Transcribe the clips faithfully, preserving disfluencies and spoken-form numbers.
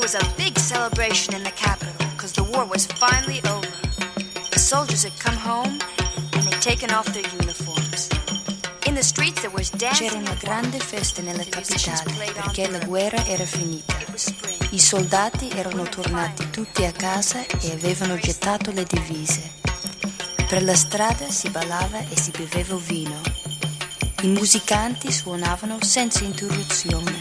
was a big celebration in the capital because the war was finally over. The soldiers had come home and they'd taken off their uniforms. In the streets there was dancing. C'era una grande festa nella capitale perché la guerra era finita. I soldati erano tornati tutti a casa e avevano gettato le divise. Per la strada si ballava e si beveva vino. I musicanti suonavano senza interruzione.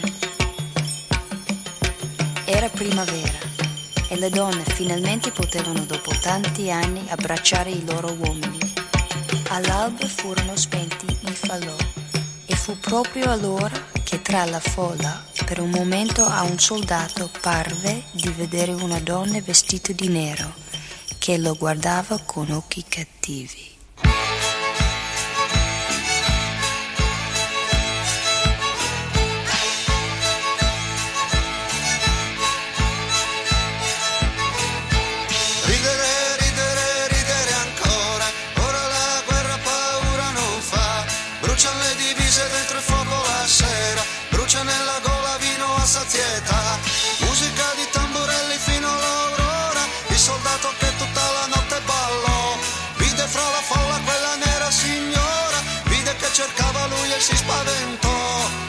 Era primavera e le donne finalmente potevano dopo tanti anni abbracciare i loro uomini. All'alba furono spenti i falò e fu proprio allora che tra la folla per un momento a un soldato parve di vedere una donna vestita di nero che lo guardava con occhi cattivi. Sazietà, musica di tamburelli fino all'aurora, il soldato che tutta la notte ballò, vide fra la folla quella nera signora, vide che cercava lui e si spaventò.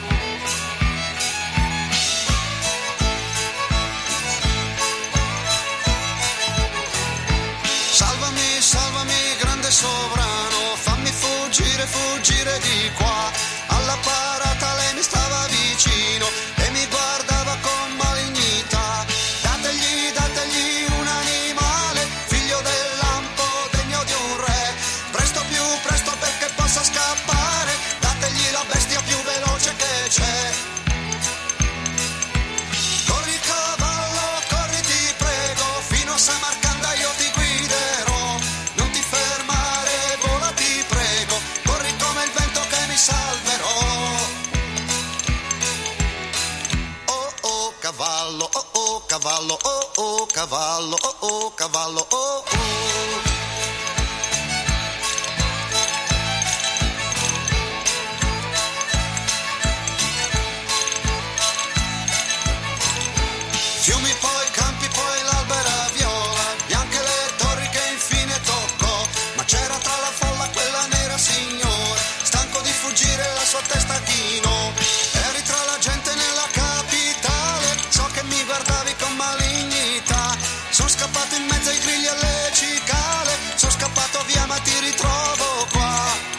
Salvami, salvami, grande sovrano, fammi fuggire, fuggire di qua, alla parata lei mi stava vicino e mi guardava con malignità. Dategli, dategli un animale, figlio del lampo, degno di un re. Presto, più presto perché possa scappare. Dategli la bestia più veloce che c'è. Corri cavallo, corri ti prego, fino a Samarcanda io ti guiderò. Non ti fermare, vola ti prego, corri come il vento che mi salverò. Cavallo, oh oh, cavallo, oh oh, cavallo, oh oh, cavallo, oh oh. Fiumi poi, campi poi, l'albera viola, bianche le torri che infine toccò, ma c'era tra la folla quella nera signora, stanco di fuggire la sua testa chinò, eri tra la gente nella capitale, so che mi guardavi con malignità, sono scappato in mezzo ai grilli e alle cicale, sono scappato via ma ti ritrovo qua.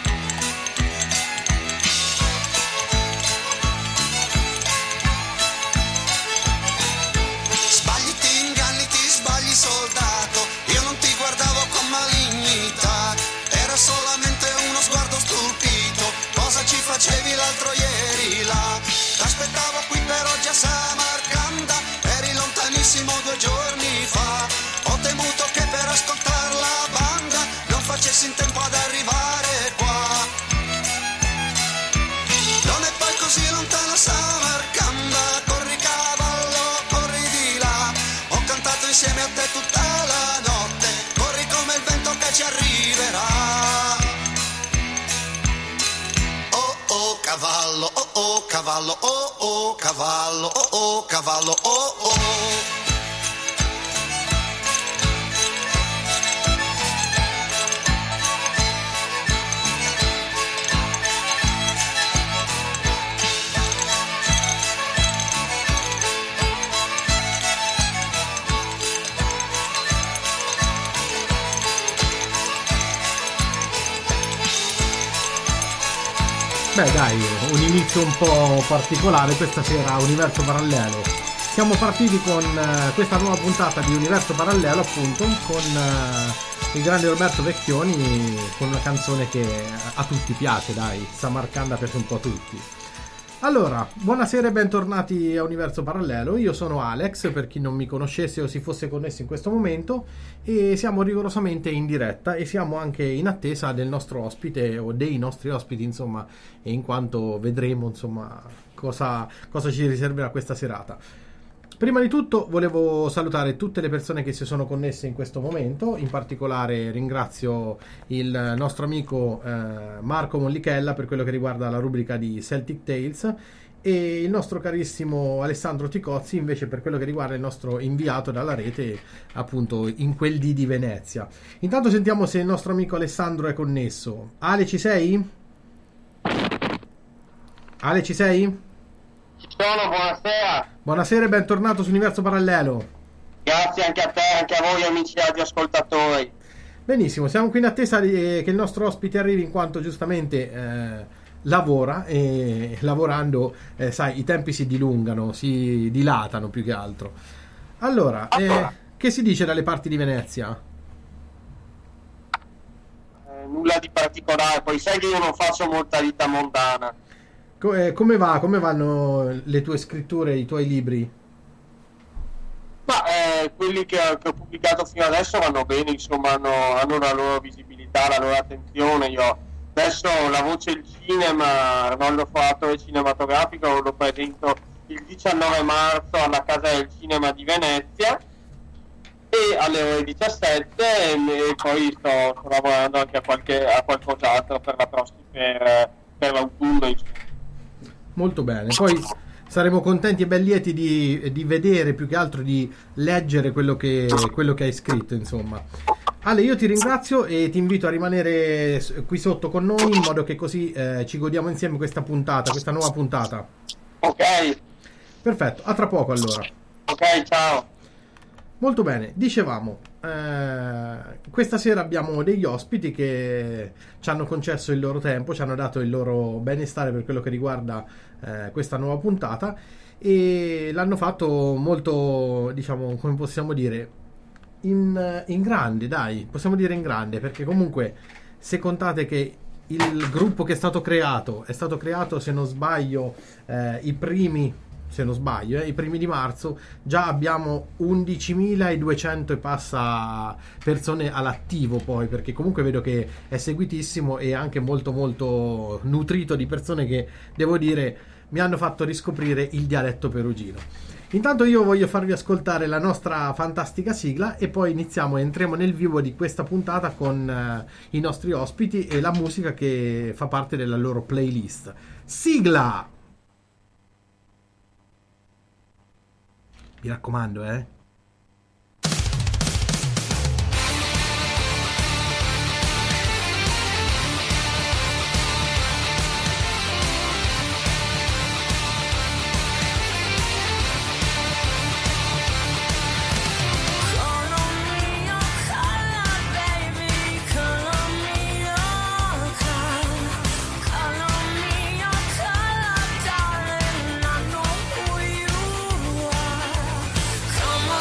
Sbagli, ti inganni, ti sbagli soldato, io non ti guardavo con malignità, era solamente uno sguardo stupito, cosa ci facevi l'altro ieri là? T'aspettavo qui per oggi a Samarcanda, eri lontanissimo due giorni fa, ho temuto che per ascoltare la banda non facessi in tempo ad arrivare qua. Non è poi così lontana Samarcanda, corri cavallo, corri di là, ho cantato insieme a te tutta la notte, corri come il vento che ci arriverà. Oh oh cavallo, oh oh cavallo, oh oh cavallo, oh oh cavallo, oh oh. Beh dai, un inizio un po' particolare questa sera, Universo Parallelo. Siamo partiti con uh, questa nuova puntata di Universo Parallelo, appunto, con uh, il grande Roberto Vecchioni, con una canzone che a tutti piace, dai, Samarcanda piace un po' a tutti. Allora, buonasera e bentornati a Universo Parallelo, io sono Alex, per chi non mi conoscesse o si fosse connesso in questo momento, e siamo rigorosamente in diretta e siamo anche in attesa del nostro ospite o dei nostri ospiti, insomma, in quanto vedremo, insomma, cosa, cosa ci riserverà questa serata. Prima di tutto volevo salutare tutte le persone che si sono connesse in questo momento, in particolare ringrazio il nostro amico eh, Marco Mollichella per quello che riguarda la rubrica di Celtic Tales e il nostro carissimo Alessandro Ticozzi invece per quello che riguarda il nostro inviato dalla rete appunto in quel dì di Venezia. Intanto sentiamo se il nostro amico Alessandro è connesso. Ale, ci sei? Ale, ci sei? Ci sono, buonasera. Buonasera e bentornato su Universo Parallelo. Grazie anche a te, anche a voi amici radioascoltatori. Benissimo, siamo qui in attesa di, eh, che il nostro ospite arrivi in quanto giustamente eh, lavora e lavorando, eh, sai, i tempi si dilungano, si dilatano più che altro. Allora, eh, che si dice dalle parti di Venezia? Eh, nulla di particolare, poi sai che io non faccio molta vita mondana. Co- eh, come va? Come vanno le tue scritture, i tuoi libri? Ma eh, quelli che, che ho pubblicato fino adesso vanno bene, insomma, hanno, hanno la loro visibilità, la loro attenzione. Io adesso la voce il cinema, Arnoldo Foratore cinematografico, lo presento il diciannove marzo alla Casa del Cinema di Venezia e alle ore diciassette e, e poi sto, sto lavorando anche a, qualche, a qualcos'altro per, la prossima, per, per l'autunno, insomma. Molto bene, poi saremo contenti e ben lieti di, di vedere, più che altro di leggere quello che, quello che hai scritto, insomma. Ale, io ti ringrazio e ti invito a rimanere qui sotto con noi in modo che così eh, ci godiamo insieme questa puntata, questa nuova puntata. Ok. Perfetto, a tra poco allora. Ok, ciao. Molto bene, dicevamo, eh, questa sera abbiamo degli ospiti che ci hanno concesso il loro tempo, ci hanno dato il loro benestare per quello che riguarda eh, questa nuova puntata e l'hanno fatto molto, diciamo, come possiamo dire, in, in grande, dai, possiamo dire in grande, perché comunque se contate che il gruppo che è stato creato, è stato creato, se non sbaglio, eh, i primi... se non sbaglio, eh, i primi di marzo, già abbiamo undicimiladuecento e passa persone all'attivo poi, perché comunque vedo che è seguitissimo e anche molto molto nutrito di persone che, devo dire, mi hanno fatto riscoprire il dialetto perugino. Intanto io voglio farvi ascoltare la nostra fantastica sigla e poi iniziamo, entriamo nel vivo di questa puntata con eh, i nostri ospiti e la musica che fa parte della loro playlist. Sigla! Mi raccomando, eh. Come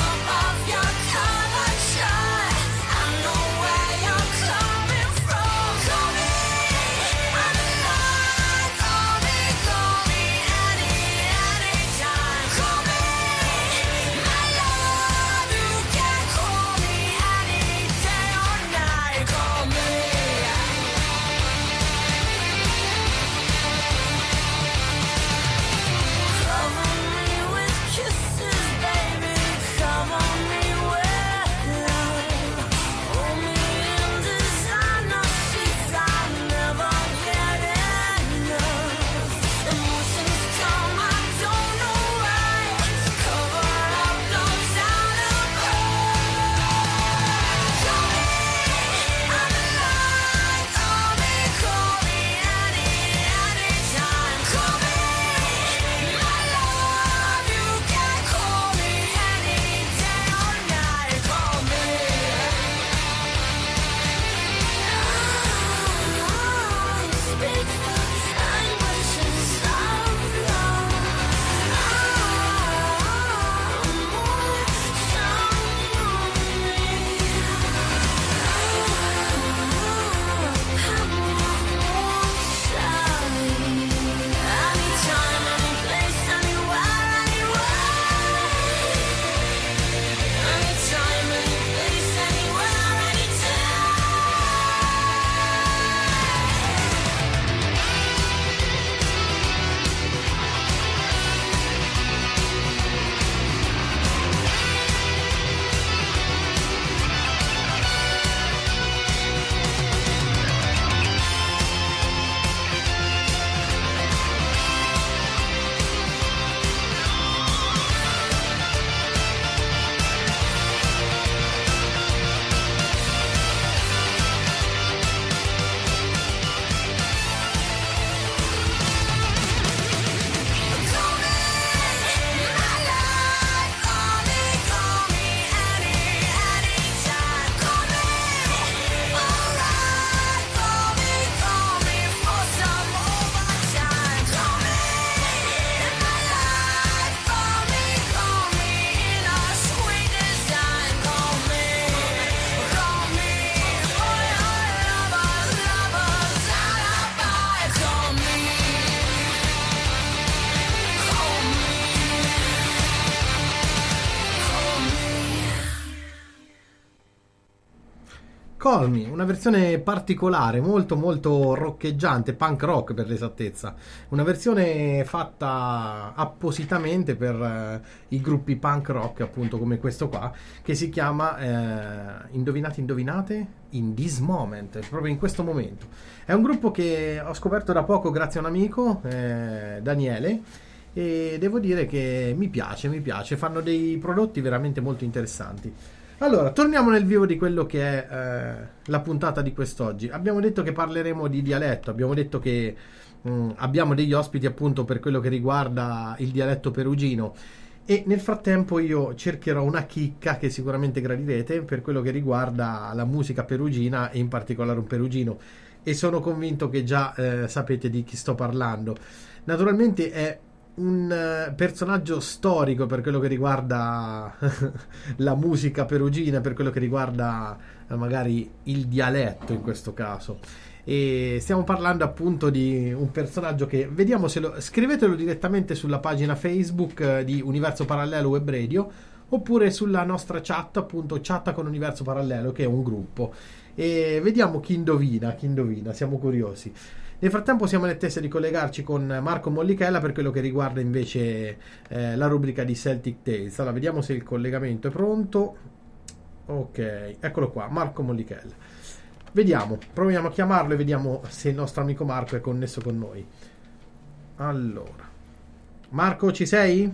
Call Me, una versione particolare, molto molto roccheggiante, punk rock per l'esattezza, una versione fatta appositamente per eh, i gruppi punk rock, appunto come questo qua, che si chiama eh, indovinate indovinate In This Moment, proprio in questo momento. È un gruppo che ho scoperto da poco grazie a un amico, eh, Daniele, e devo dire che mi piace, mi piace, fanno dei prodotti veramente molto interessanti. Allora, torniamo nel vivo di quello che è eh, la puntata di quest'oggi. Abbiamo detto che parleremo di dialetto, abbiamo detto che mh, abbiamo degli ospiti appunto per quello che riguarda il dialetto perugino, e nel frattempo io cercherò una chicca che sicuramente gradirete per quello che riguarda la musica perugina e in particolare un perugino, e sono convinto che già eh, sapete di chi sto parlando. Naturalmente è un uh, personaggio storico per quello che riguarda la musica perugina, per quello che riguarda uh, magari il dialetto in questo caso, e stiamo parlando appunto di un personaggio che vediamo se lo scrivetelo direttamente sulla pagina Facebook uh, di Universo Parallelo Web Radio, oppure sulla nostra chat, appunto Chatta con Universo Parallelo, che è un gruppo, e vediamo chi indovina, chi indovina, siamo curiosi. Nel frattempo siamo in attesa di collegarci con Marco Mollichella per quello che riguarda invece eh, la rubrica di Celtic Tales. Allora, vediamo se il collegamento è pronto. Ok, eccolo qua, Marco Mollichella. Vediamo, proviamo a chiamarlo e vediamo se il nostro amico Marco è connesso con noi. Allora, Marco, ci sei?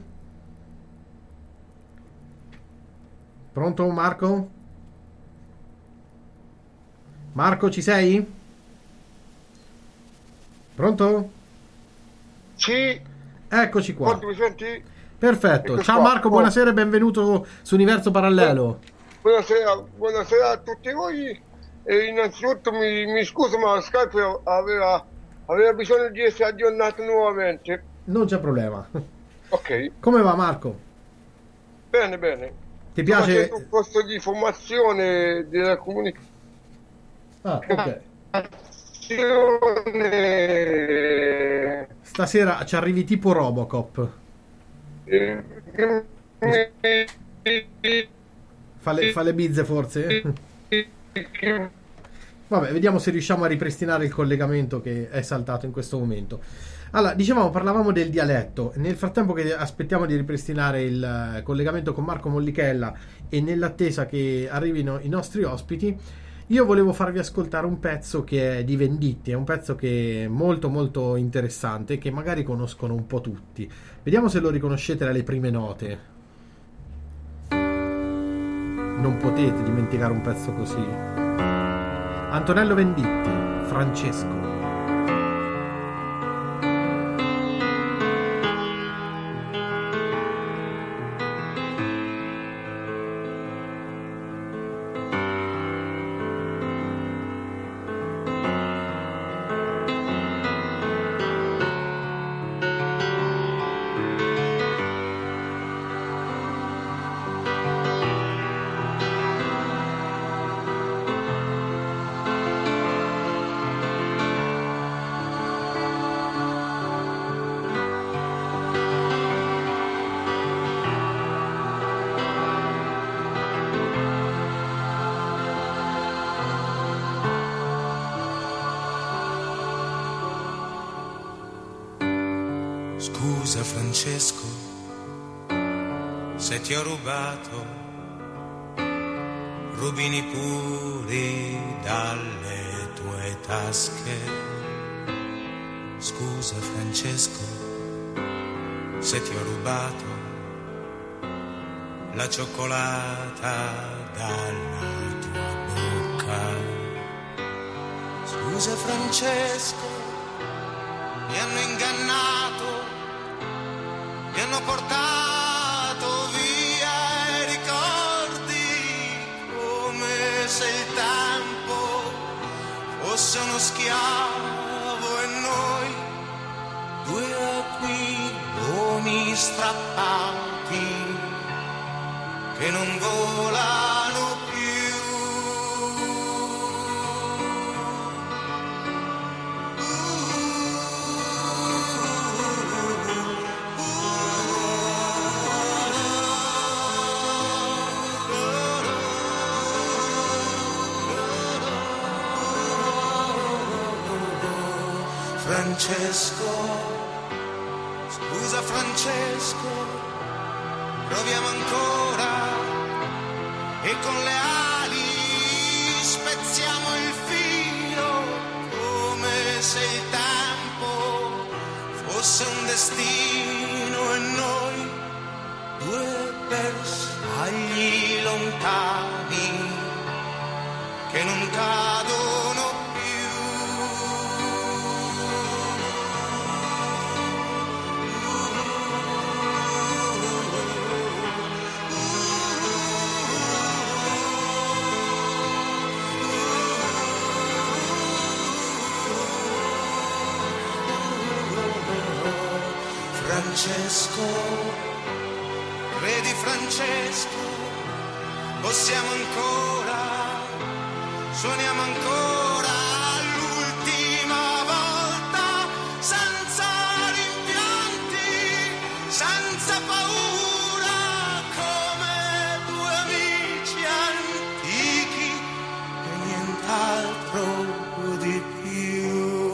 Pronto, Marco? Marco, ci sei? Pronto? Sì. Eccoci qua. Quanto mi senti? Perfetto. Ecco Ciao qua. Marco, buonasera e benvenuto su Universo Parallelo. Buonasera, buonasera a tutti voi. E innanzitutto mi, mi scuso, ma Skype aveva, aveva bisogno di essere aggiornato nuovamente. Non c'è problema. Ok. Come va Marco? Bene, bene. Ti piace? Sto facendo un posto di formazione della comunicazione. Ah, ok. Stasera ci arrivi tipo Robocop. Fa le, fa le bizze forse? Vabbè, vediamo se riusciamo a ripristinare il collegamento che è saltato in questo momento. Allora, dicevamo, parlavamo del dialetto. Nel frattempo che aspettiamo di ripristinare il collegamento con Marco Mollichella e nell'attesa che arrivino i nostri ospiti, io volevo farvi ascoltare un pezzo che è di Venditti, è un pezzo che è molto molto interessante, che magari conoscono un po' tutti. Vediamo se lo riconoscete dalle prime note. Non potete dimenticare un pezzo così. Antonello Venditti, Francesco. Scusa Francesco, se ti ho rubato rubini puri dalle tue tasche. Scusa Francesco, se ti ho rubato la cioccolata dalla tua bocca. Scusa Francesco, mi hanno ingannato, mi hanno portato via e ricordi come se il tempo fosse uno schiavo e noi due aquiloni strappati che non volano più. Francesco, scusa Francesco, proviamo ancora e con le ali spezziamo il filo, come se il tempo fosse un destino e noi due bersagli lontani che non cadono più. Francesco, vedi Francesco, possiamo ancora, suoniamo ancora l'ultima volta, senza rimpianti, senza paura, come due amici antichi e nient'altro di più.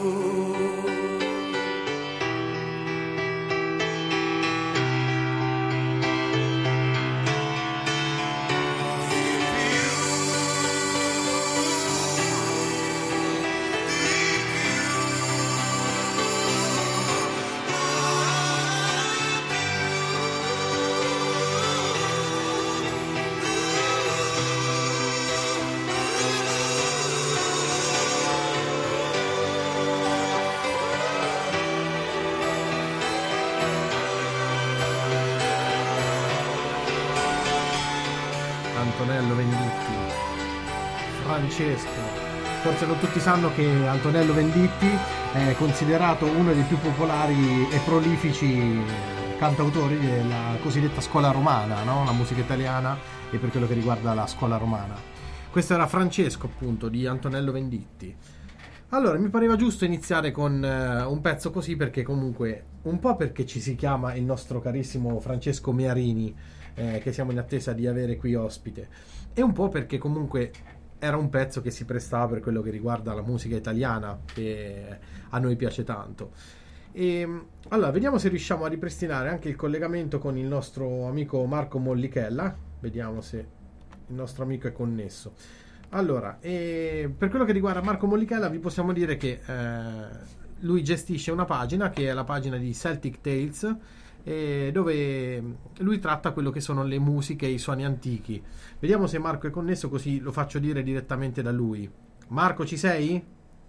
Antonello Venditti, Francesco. Forse non tutti sanno che Antonello Venditti è considerato uno dei più popolari e prolifici cantautori della cosiddetta scuola romana, no? La musica italiana e per quello che riguarda la scuola romana. Questo era Francesco, appunto, di Antonello Venditti. Allora, mi pareva giusto iniziare con uh, un pezzo così, perché comunque, un po' perché ci si chiama il nostro carissimo Francesco Mearini, eh, che siamo in attesa di avere qui ospite, e un po' perché comunque era un pezzo che si prestava per quello che riguarda la musica italiana, che a noi piace tanto. E allora, vediamo se riusciamo a ripristinare anche il collegamento con il nostro amico Marco Mollichella. Vediamo se il nostro amico è connesso. Allora, e per quello che riguarda Marco Mollichella, vi possiamo dire che eh, lui gestisce una pagina che è la pagina di Celtic Tales, eh, dove lui tratta quello che sono le musiche e i suoni antichi. Vediamo se Marco è connesso, così lo faccio dire direttamente da lui. Marco, ci sei?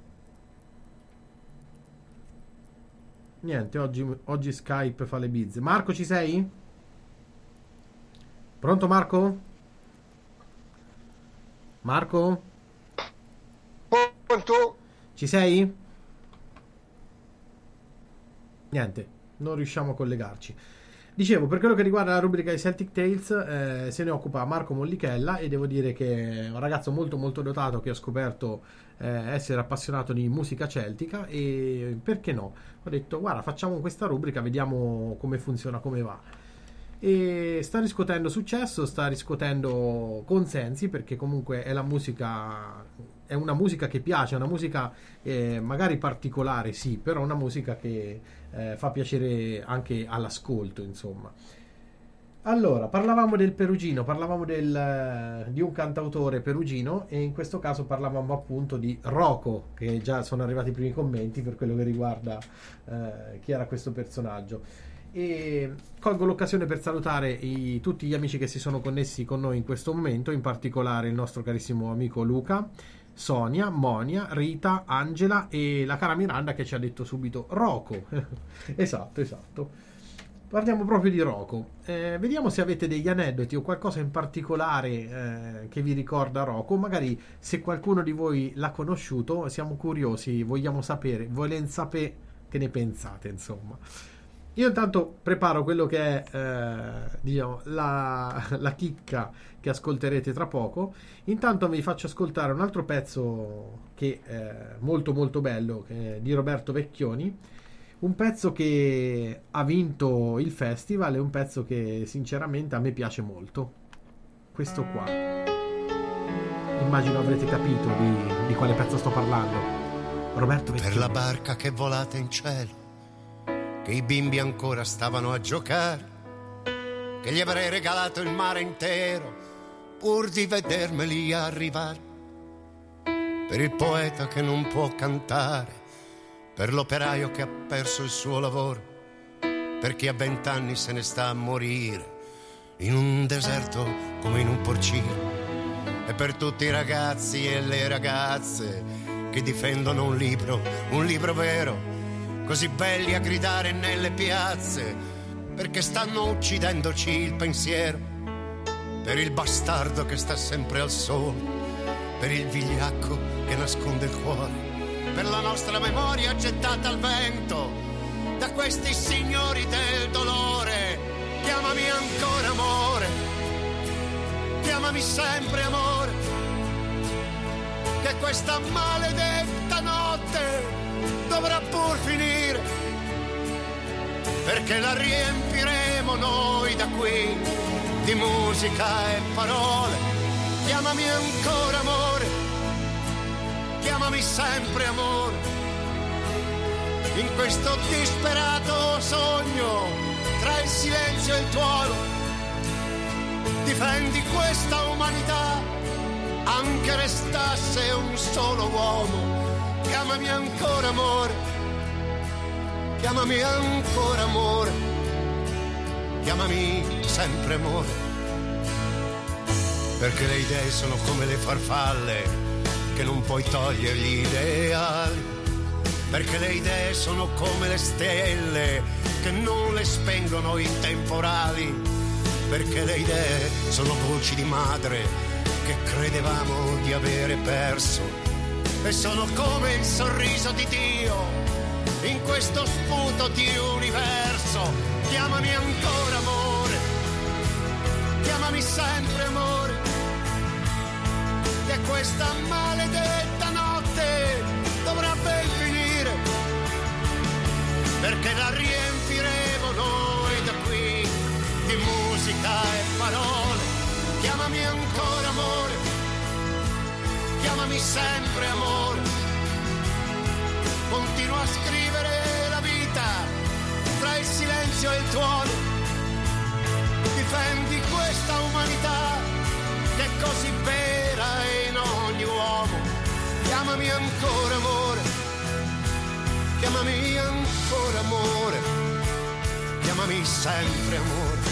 Niente, oggi, oggi Skype fa le bizze. Marco, ci sei? Pronto Marco? Marco? Pronto? Ci sei? Niente, non riusciamo a collegarci. Dicevo, per quello che riguarda la rubrica di Celtic Tales, eh, se ne occupa Marco Mollichella, e devo dire che è un ragazzo molto molto dotato, che ho scoperto eh, essere appassionato di musica celtica, e perché no? Ho detto, guarda, facciamo questa rubrica, vediamo come funziona, come va. E sta riscuotendo successo, sta riscuotendo consensi, perché comunque è la musica, è una musica che piace, è una musica eh, magari particolare, sì, però una musica che eh, fa piacere anche all'ascolto, insomma. Allora, parlavamo del perugino, parlavamo del, di un cantautore perugino, e in questo caso parlavamo appunto di Rocco, che già sono arrivati i primi commenti per quello che riguarda eh, chi era questo personaggio. E colgo l'occasione per salutare i, tutti gli amici che si sono connessi con noi in questo momento, in particolare il nostro carissimo amico Luca, Sonia, Monia, Rita, Angela e la cara Miranda, che ci ha detto subito Rocco. esatto, esatto. Parliamo proprio di Rocco. Eh, vediamo se avete degli aneddoti o qualcosa in particolare eh, che vi ricorda Rocco. Magari se qualcuno di voi l'ha conosciuto, siamo curiosi, vogliamo sapere, volen sapere che ne pensate, insomma. Io intanto preparo quello che è eh, diciamo, la, la chicca che ascolterete tra poco. Intanto vi faccio ascoltare un altro pezzo che è molto molto bello, che è di Roberto Vecchioni, un pezzo che ha vinto il festival, è un pezzo che sinceramente a me piace molto. Questo qua, immagino avrete capito di, di quale pezzo sto parlando. Roberto Vecchioni. Per la barca che volata in cielo, che i bimbi ancora stavano a giocare, che gli avrei regalato il mare intero pur di vedermeli arrivare. Per il poeta che non può cantare, per l'operaio che ha perso il suo lavoro, per chi a vent'anni se ne sta a morire in un deserto come in un porcino, e per tutti i ragazzi e le ragazze che difendono un libro, un libro vero, così belli a gridare nelle piazze, perché stanno uccidendoci il pensiero, per il bastardo che sta sempre al sole, per il vigliacco che nasconde il cuore, per la nostra memoria gettata al vento da questi signori del dolore. Chiamami ancora amore, chiamami sempre amore, che questa maledetta notte dovrà pur finire, perché la riempiremo noi da qui di musica e parole. Chiamami ancora amore, chiamami sempre amore, in questo disperato sogno tra il silenzio e il tuono. Difendi questa umanità, anche restasse un solo uomo. Chiamami ancora amore, chiamami ancora amore, chiamami sempre amore, perché le idee sono come le farfalle che non puoi togliergli ideali, perché le idee sono come le stelle che non le spengono i temporali, perché le idee sono voci di madre che credevamo di avere perso, e sono come il sorriso di Dio in questo sputo di universo. Chiamami ancora amore, chiamami sempre amore, che questa maledetta notte dovrà ben finire, perché la riempiremo noi da qui di musica e parole. Chiamami ancora amore, chiamami sempre amore, continua a scrivere la vita tra il silenzio e il tuono. Difendi questa umanità che è così vera in ogni uomo. Chiamami ancora amore, chiamami ancora amore, chiamami sempre amore.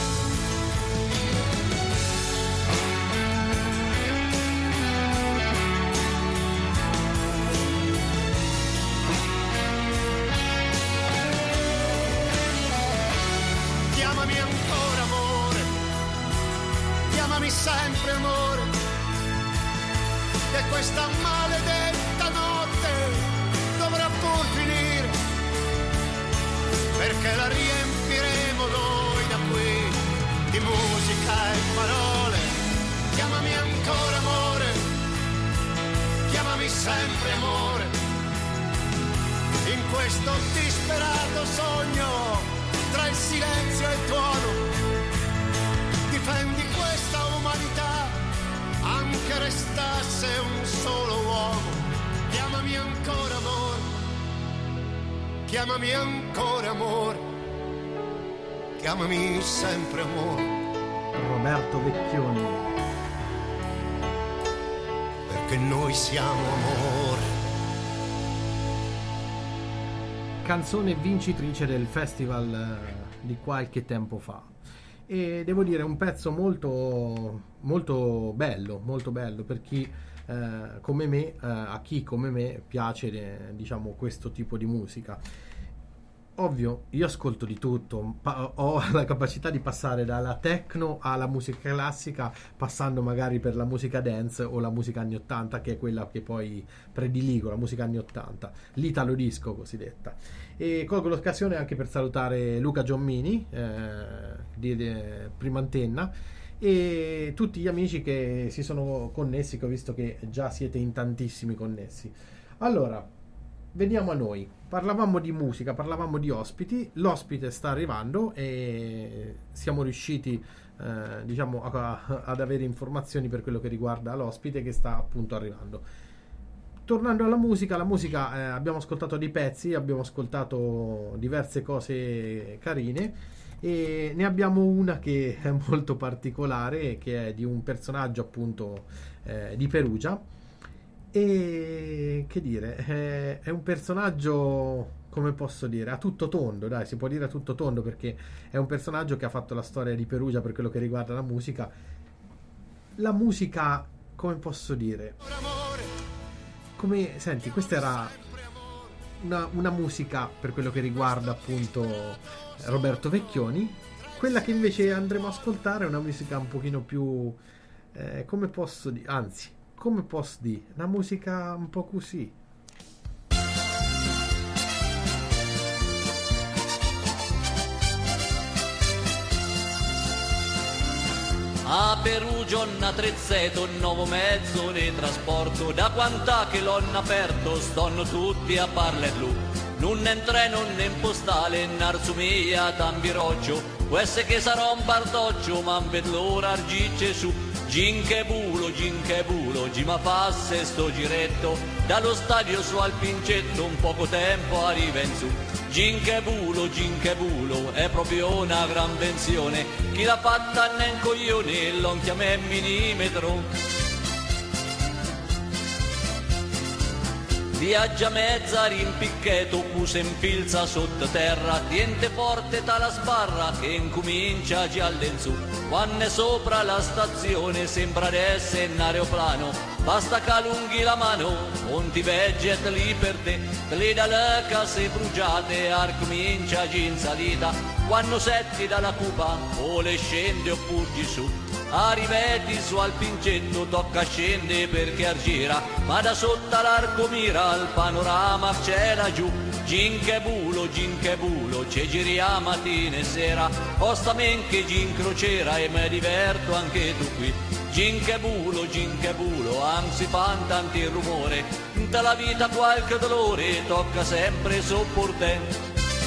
Chiamami ancora amore, chiamami sempre amore, che questa maledetta notte dovrà pur finire, perché la riempiremo noi da qui di musica e parole. Chiamami ancora amore, chiamami sempre amore, in questo disperato sogno tra il silenzio e il tuono. Difendi questa umanità, anche restasse un solo uomo. Chiamami ancora amore, chiamami ancora amore, chiamami sempre amore. Roberto Vecchioni. Perché noi siamo amore. Canzone vincitrice del festival eh, di qualche tempo fa, e devo dire un pezzo molto molto bello, molto bello per chi eh, come me, eh, a chi come me piace eh, diciamo questo tipo di musica. Ovvio, io ascolto di tutto, pa- ho la capacità di passare dalla techno alla musica classica, passando magari per la musica dance o la musica anni ottanta, che è quella che poi prediligo, la musica anni ottanta, l'italo disco cosiddetta. E colgo l'occasione anche per salutare Luca Giommini eh, di, di Prima Antenna, e tutti gli amici che si sono connessi, che ho visto che già siete in tantissimi connessi. Allora, veniamo a noi. Parlavamo di musica, parlavamo di ospiti. L'ospite sta arrivando e siamo riusciti eh, diciamo a, a, ad avere informazioni per quello che riguarda l'ospite che sta appunto arrivando. tornando alla musica, la musica eh, abbiamo ascoltato dei pezzi, abbiamo ascoltato diverse cose carine e ne abbiamo una che è molto particolare, che è di un personaggio appunto eh, di Perugia. E che dire, è, è un personaggio, come posso dire, a tutto tondo, dai, si può dire a tutto tondo, perché è un personaggio che ha fatto la storia di Perugia per quello che riguarda la musica. La musica, come posso dire, come, senti, questa era una, una musica per quello che riguarda appunto Roberto Vecchioni. Quella che invece andremo a ascoltare è una musica un pochino più eh, come posso dire, anzi, come posso dire, una musica un po' così. A Perugia un attrezzato, un nuovo mezzo di trasporto. Da quant'à che l'ho aperto, stanno tutti a parlarlo. Non in treno, non in postale, in arsumia, tambiroggio. Questo che sarà un bardoccio, ma ved l'ora argice su. Ginche bulo, ginche bulo, gima passe sto giretto. Dallo stadio su al pincetto, un poco tempo arriva in su. Ginche bulo, ginche bulo, è proprio una gran pensione. Chi l'ha fatta nel coglione, lo chiama millimetro. Viaggia mezza rimpicchetto, puse in pilza sottoterra. Tiente forte tala sbarra che incomincia già all'insu. Quando è sopra la stazione sembra d'essere un aeroplano. Basta che allunghi la mano, non ti vegget lì per te. Te le dalle case bruciate, ar comincia già in salita. Quando setti dalla cupa, o le scendi o fuggi su. Arrivati su al pincetto, tocca scendere perché argira. Ma da sotto l'arco mira, il panorama c'è laggiù. Ginche bulo, ginche bulo, ci giriamo mattina e sera. Posta men che gincrociera e mi diverto anche tu qui. Ginche bulo, ginche bulo, anzi fan tanti rumore. In la vita qualche dolore tocca sempre sopportare.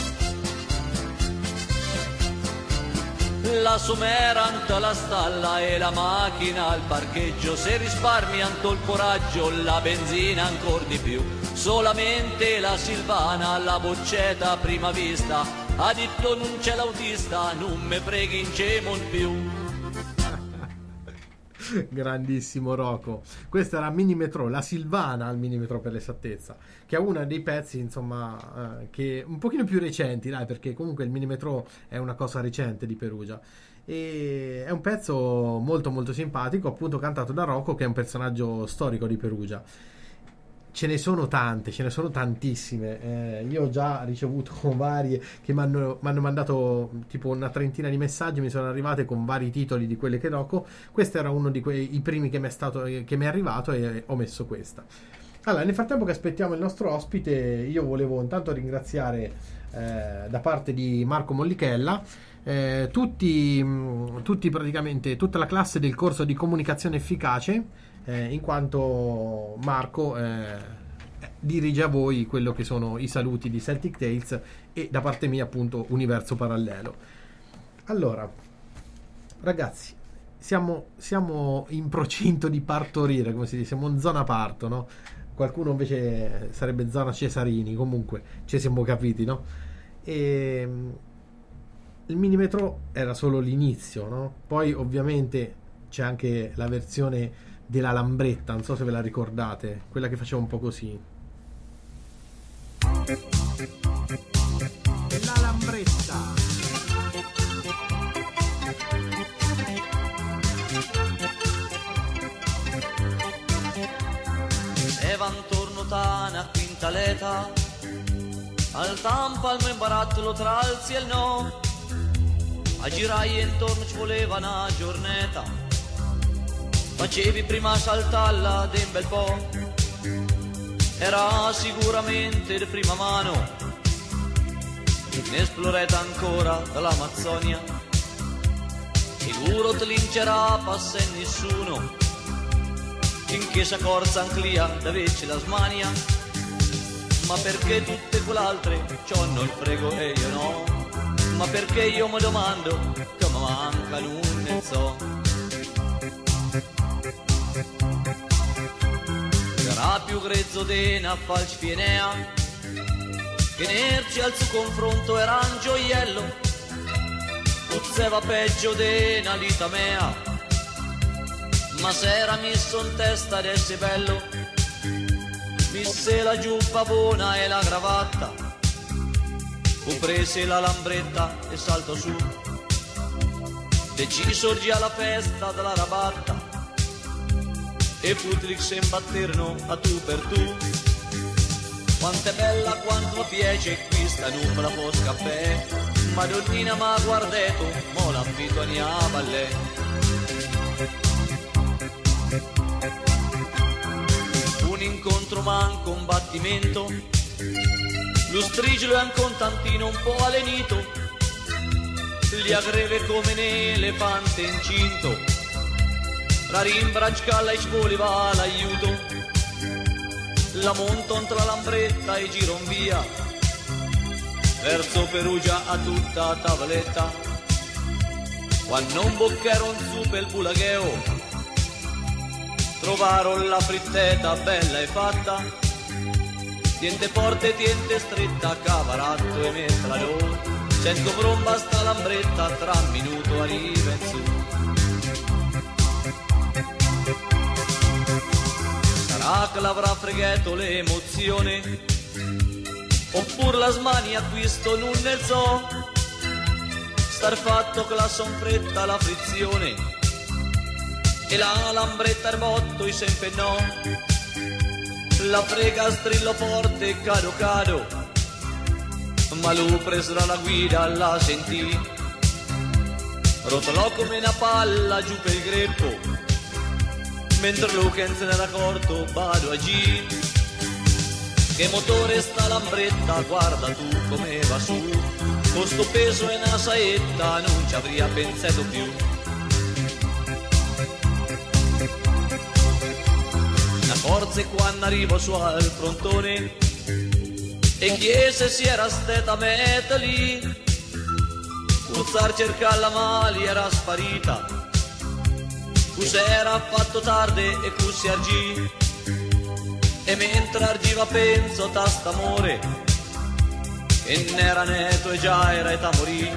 La somera ante la stalla e la macchina al parcheggio. Se risparmi anto il coraggio, la benzina ancor di più. Solamente la Silvana, la boccetta a prima vista, ha detto non c'è l'autista, non me preghi in cemon più. Grandissimo Rocco. Questa era Minimetro, la Silvana al Minimetro per l'esattezza, che è uno dei pezzi insomma eh, che un pochino più recenti, dai, perché comunque il Minimetro è una cosa recente di Perugia e è un pezzo molto molto simpatico, appunto cantato da Rocco, che è un personaggio storico di Perugia. Ce ne sono tante, ce ne sono tantissime. Eh, io ho già ricevuto varie che mi hanno mandato tipo una trentina di messaggi, mi sono arrivate con vari titoli di quelle che tocco. Questo era uno di quei i primi che mi è stato che mi è arrivato e ho messo questa. Allora, nel frattempo che aspettiamo il nostro ospite, io volevo intanto ringraziare eh, da parte di Marco Mollichella eh, tutti, mh, tutti praticamente tutta la classe del corso di comunicazione efficace. Eh, in quanto Marco eh, dirige a voi quello che sono i saluti di Celtic Tales e da parte mia appunto Universo Parallelo. Allora ragazzi, siamo, siamo in procinto di partorire, come si dice, siamo in zona parto, no? Qualcuno invece sarebbe zona Cesarini, comunque ci siamo capiti, no? E il Minimetro era solo l'inizio, no? Poi ovviamente c'è anche la versione della Lambretta, non so se ve la ricordate, quella che faceva un po' così. La Lambretta. E van torno tana quintaleta, al tampo al mio barattolo tra il sì e il no. A girai intorno ci voleva una giornata. Facevi prima saltarla di un bel po', era sicuramente di prima mano, ne esploreta ancora dall'Amazzonia, sicuro te lincerà passa in nessuno, finché sa corsa anclia da vecchia la smania, ma perché tutte quell'altre c'hanno il frego e io no, ma perché io mi domando che mi manca non ne so. Sarà più più grezzo dena falcifienea, che nerci al suo confronto era un gioiello, puzzeva peggio dena lita mea, ma s'era messo in testa d'esse bello, misse la giuppa buona e la cravatta, fu prese la lambretta e saltò su, deciso già alla festa della rabatta, e Putrix se imbatterono a tu per tu. Quanto è bella, quanto mi piace questa nuvola post caffè, Madonnina m'ha guardato, mo l'affitto a ballè. Un incontro ma un combattimento, lo strigilo è un contantino un po' alenito, li aggreve come un elefante incinto, la rimbracciala e ci voleva l'aiuto, la monton tra lambretta e giron via, verso Perugia a tutta tavoletta, quando un boccheron su per il bulagheo, trovarono la fritteta bella e fatta, tiente porte, tiente stretta, cavaratto e metralò, cento bromba sta lambretta, tra un minuto arriva in su. Sarà che l'avrà fregato l'emozione, oppure la smania acquisto non ne so, star fatto che la son fretta la frizione, e la lambretta il botto i sempre no, la frega strillo forte cado cado, ma lui presera la guida la sentì, rotolò come una palla giù per il greppo, mentre lui che non se n'era accorto vado a G, che motore sta lambretta, guarda tu come va su, con sto peso e una saetta non ci avrei pensato più. La forza è quando arrivo su al frontone e chiese si era stata meta lì, puzzar cercare la mali era sparita, cus'è era fatto tardi e cussi argì, e mentre argiva penso tast'amore, che n'era neto e già era età morì,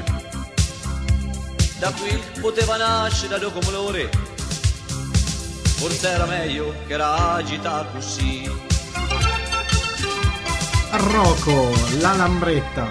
da qui poteva nascere da come l'ore, forse era meglio che era agita così. Rocco, la lambretta.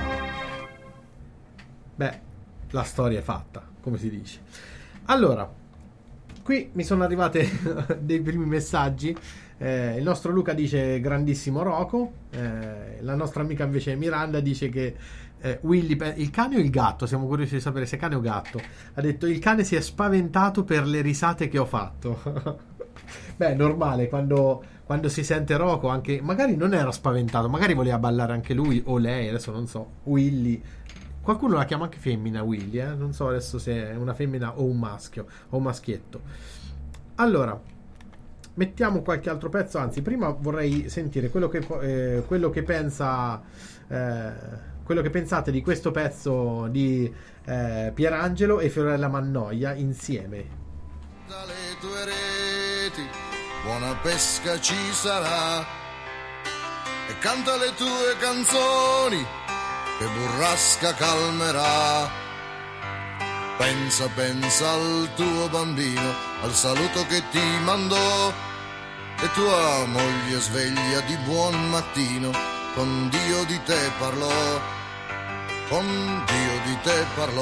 Beh, la storia è fatta, come si dice. Allora, qui mi sono arrivate dei primi messaggi. Eh, il nostro Luca dice grandissimo Rocco, eh, la nostra amica invece Miranda dice che eh, Willy, il cane o il gatto, siamo curiosi di sapere se cane o gatto, ha detto il cane si è spaventato per le risate che ho fatto. Beh, normale, quando, quando si sente Rocco, anche magari non era spaventato, magari voleva ballare anche lui o lei, adesso non so. Willy, qualcuno la chiama anche femmina Willy, eh? Non so adesso se è una femmina o un maschio o un maschietto. Allora, mettiamo qualche altro pezzo, anzi prima vorrei sentire quello che, eh, quello che pensa eh, quello che pensate di questo pezzo di eh, Pierangelo e Fiorella Mannoia insieme. Dalle tue reti buona pesca ci sarà, e canta le tue canzoni che burrasca calmerà. Pensa, pensa al tuo bambino, al saluto che ti mandò, e tua moglie sveglia di buon mattino, con Dio di te parlò, con Dio di te parlò.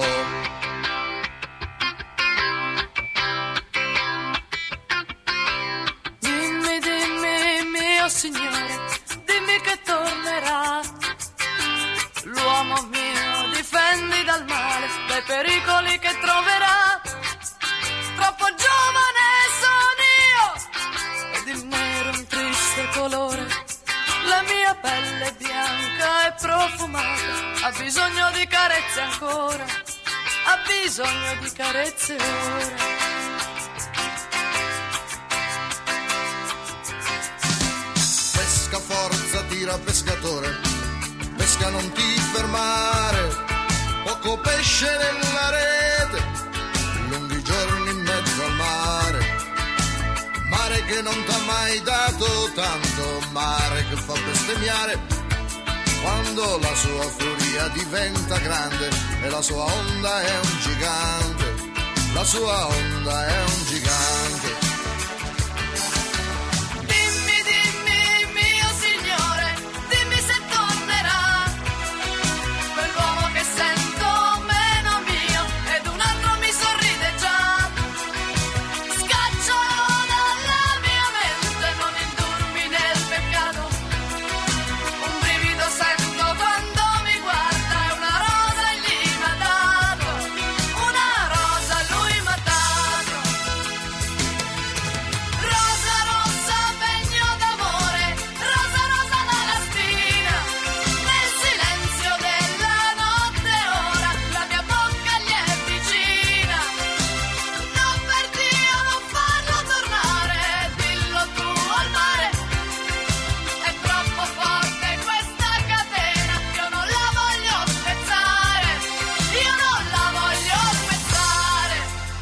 Dimmi, dimmi, mio Signore, dimmi che tornerà, l'uomo mio, difendi dal male, dai pericoli che troverà. Troppo giovane sono io, ed il nero è un triste colore, la mia pelle è bianca e profumata, ha bisogno di carezze ancora, ha bisogno di carezze ora. Pesca forza, tira pescatore, pesca non ti fermare, poco pesce nella rete, lunghi giorni in mezzo al mare, ma mare che non t'ha mai dato tanto, mare che fa bestemmiare quando la sua furia diventa grande e la sua onda è un gigante, la sua onda è un gigante. Dimmi, dimmi, mio signore, dimmi se tornerà quell'uomo che sento meno mio ed un altro mi sorride già. Scaccialo dalla mia mente, non indurmi nel peccato. Un brivido sento quando mi guarda, è una rosa e gli m'ha dato, una rosa lui m'ha dato. Rosa rossa, pegno d'amore, rosa rosa dalla spina. Nel silenzio della notte ora la mia bocca gli è vicina. Non per Dio non farlo tornare, dillo tu al mare. È troppo forte questa catena, io non la voglio spezzare, io non la voglio spezzare.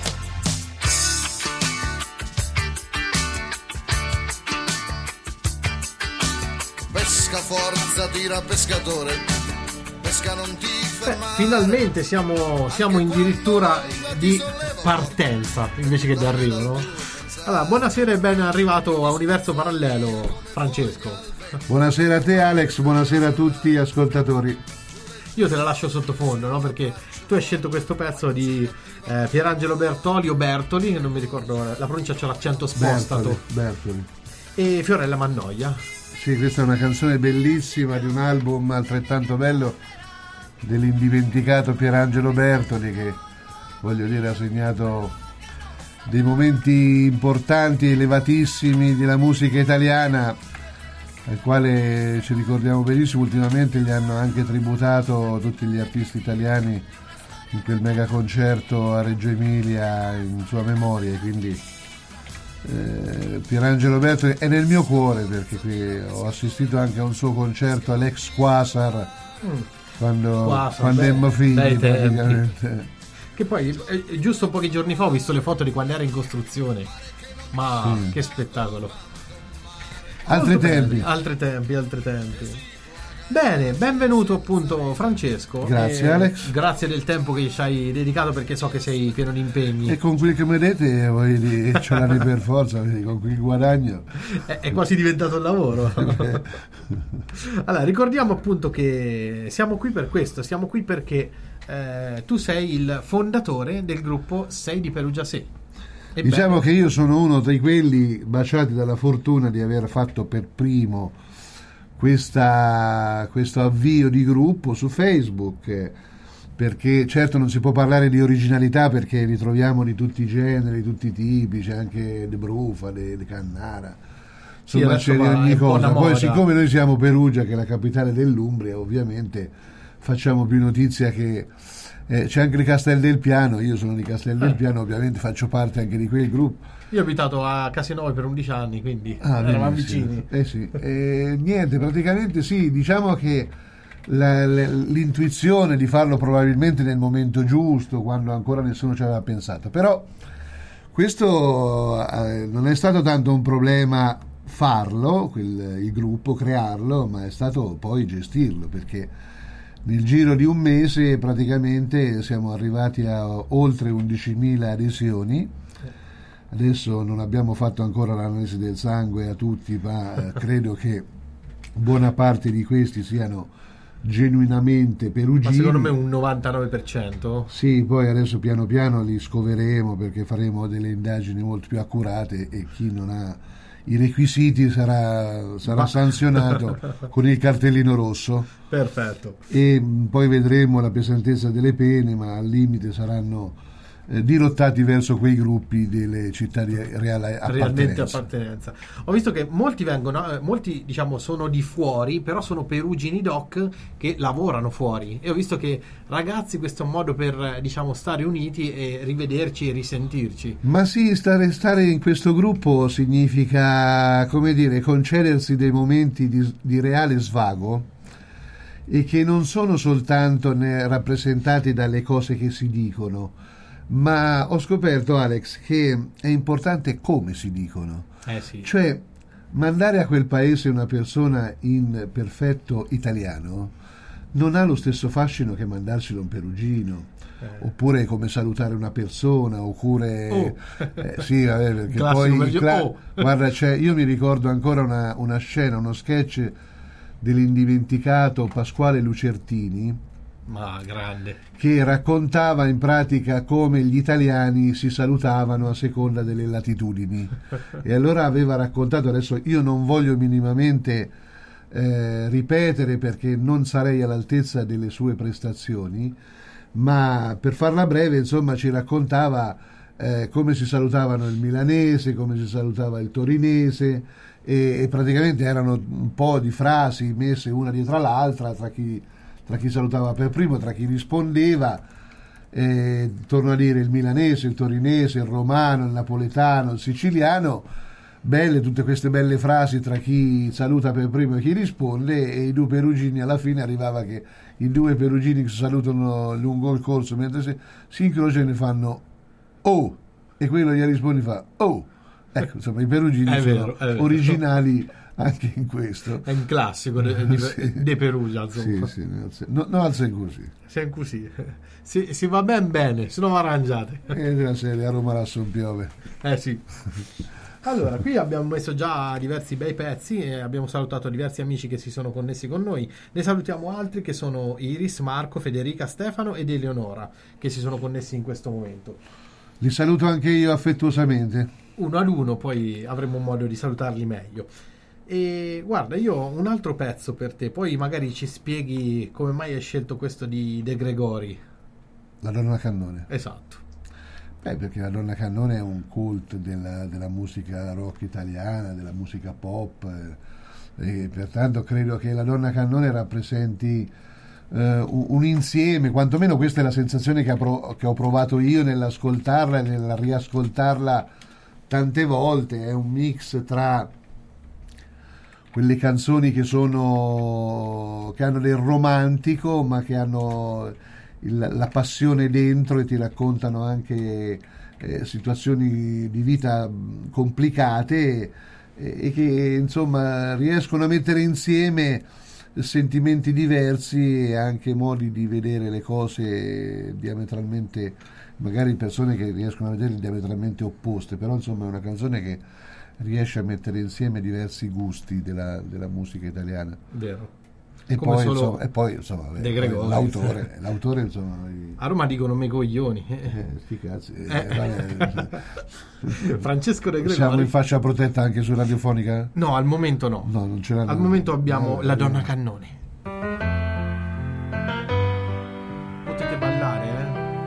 Pesca forza, tira pescatore, pesca non ti Beh, fermare. finalmente siamo, siamo addirittura di partenza invece che di arrivo, no? Allora, buonasera e ben arrivato a Universo Parallelo, Francesco. Buonasera a te Alex, buonasera a tutti gli ascoltatori. Io te la lascio sottofondo, no? Perché tu hai scelto questo pezzo di eh, Pierangelo Bertoli o Bertoli, che non mi ricordo, la pronuncia c'è l'accento spostato, Bertoli, Bertoli. e Fiorella Mannoia. Sì, questa è una canzone bellissima di un album altrettanto bello dell'indimenticato Pierangelo Bertoli, che voglio dire ha segnato dei momenti importanti, elevatissimi della musica italiana, al quale ci ricordiamo benissimo. Ultimamente gli hanno anche tributato tutti gli artisti italiani in quel mega concerto a Reggio Emilia in sua memoria, quindi eh, Pierangelo Bertoli è nel mio cuore, perché qui ho assistito anche a un suo concerto all'ex Quasar Mm. quando, Quasar, quando beh, emmo figli bei tempi. praticamente. Che poi eh, giusto pochi giorni fa ho visto le foto di quando era in costruzione, ma Sì. che spettacolo. Altri Molto tempi. belli, altri tempi, altri tempi. Bene, benvenuto appunto Francesco. Grazie, E Alex. Grazie del tempo che ci hai dedicato, perché so che sei pieno di impegni. E con quelli che mi vedete voi lì, ce l'hanno per forza, vedi, con quel guadagno È, è quasi diventato un lavoro. Allora, ricordiamo appunto che siamo qui per questo, siamo qui perché eh, tu sei il fondatore del gruppo Sei di Perugia Sei. E diciamo beh, che io sono uno tra quelli baciati dalla fortuna di aver fatto per primo questa, questo avvio di gruppo su Facebook, eh, perché certo non si può parlare di originalità perché li troviamo di tutti i generi, di tutti i tipi, c'è anche De Brufa, De, De Cannara, Sì, insomma adesso c'è di va- è ogni un po' cosa. una Poi moda. siccome noi siamo Perugia, che è la capitale dell'Umbria, ovviamente facciamo più notizia che eh, c'è anche il Castel del Piano. Io sono di Castel del Eh. Piano, ovviamente faccio parte anche di quel gruppo. io ho abitato a Casinove per undici anni, quindi Ah, eravamo benissimo. vicini. Eh sì. Eh, niente, praticamente sì, diciamo che la- la- l'intuizione di farlo probabilmente nel momento giusto, quando ancora nessuno ci aveva pensato, però questo eh, non è stato tanto un problema farlo, quel, il gruppo, crearlo, ma è stato poi gestirlo, perché nel giro di un mese praticamente siamo arrivati a oltre undicimila adesioni. Adesso non abbiamo fatto ancora l'analisi del sangue a tutti, ma eh, credo che buona parte di questi siano genuinamente perugini. Ma secondo me un novantanove per cento. Sì, poi adesso piano piano li scoveremo, perché faremo delle indagini molto più accurate e chi non ha i requisiti sarà, sarà Ma- sanzionato con il cartellino rosso. Perfetto. E mh, poi vedremo la pesantezza delle pene, ma al limite saranno eh, dirottati verso quei gruppi delle città di reale Realmente appartenenza. appartenenza. Ho visto che molti vengono, eh, molti diciamo sono di fuori, però sono perugini doc che lavorano fuori, e ho visto che ragazzi, questo è un modo per eh, diciamo stare uniti e rivederci e risentirci. Ma sì, stare, stare in questo gruppo significa, come dire, concedersi dei momenti di, di reale svago, e che non sono soltanto ne- rappresentati dalle cose che si dicono, ma ho scoperto, Alex, che è importante come si dicono. Eh sì. Cioè, mandare a quel paese una persona in perfetto italiano non ha lo stesso fascino che mandarselo un perugino. Eh. Oppure come salutare una persona, oppure oh. eh, sì, vabbè, perché poi il cla- oh. guarda, cioè, io mi ricordo ancora una, una scena, uno sketch dell'indimenticato Pasquale Lucertini, ma grande, che raccontava in pratica come gli italiani si salutavano a seconda delle latitudini. E allora aveva raccontato, adesso io non voglio minimamente eh, ripetere perché non sarei all'altezza delle sue prestazioni, ma per farla breve, insomma, ci raccontava eh, come si salutavano il milanese, come si salutava il torinese, e, e praticamente erano un po' di frasi messe una dietro l'altra tra chi, tra chi salutava per primo, tra chi rispondeva. Eh, torno a dire, il milanese, il torinese, il romano, il napoletano, il siciliano, belle tutte queste belle frasi tra chi saluta per primo e chi risponde, e i due perugini alla fine arrivava che i due perugini che si salutano lungo il corso mentre si, si incrociano e fanno oh, e quello gli risponde e fa oh. Ecco, insomma, i perugini è sono vero, è vero. originali anche in questo. È un classico de, de, sì. de Perugia, insomma. Sì, sì, no, no, alza così. Sei così. Si, si va ben bene, se non arrangiate. E la serie a Roma Rasson piove. Eh sì. Allora, qui abbiamo messo già diversi bei pezzi e abbiamo salutato diversi amici che si sono connessi con noi. Ne salutiamo altri che sono Iris, Marco, Federica, Stefano ed Eleonora, che si sono connessi in questo momento. Li saluto anche io affettuosamente. Uno ad uno, poi avremo modo di salutarli meglio. E guarda, io ho un altro pezzo per te, poi magari ci spieghi come mai hai scelto questo di De Gregori. La Donna Cannone. Esatto. Beh, perché la Donna Cannone è un cult della, della musica rock italiana, della musica pop, eh, e pertanto credo che la Donna Cannone rappresenti eh, un, un insieme, quantomeno questa è la sensazione che, ho, che ho provato io nell'ascoltarla e nel riascoltarla tante volte. È un mix tra quelle canzoni che sono che hanno del romantico, ma che hanno il, la passione dentro e ti raccontano anche eh, situazioni di vita complicate, e, e che insomma riescono a mettere insieme sentimenti diversi e anche modi di vedere le cose diametralmente, magari persone che riescono a vedere diametralmente opposte, però insomma è una canzone che riesce a mettere insieme diversi gusti della, della musica italiana. Vero. E poi, insomma, e poi insomma De Gregori, l'autore, l'autore insomma i... a Roma dicono me coglioni, eh, sti cazzi, eh, eh. vale. Francesco De Gregori. Siamo in fascia protetta anche su radiofonica? No, al momento no, no non ce l'hanno. Al momento abbiamo eh, la Donna Cannone. Potete ballare, eh?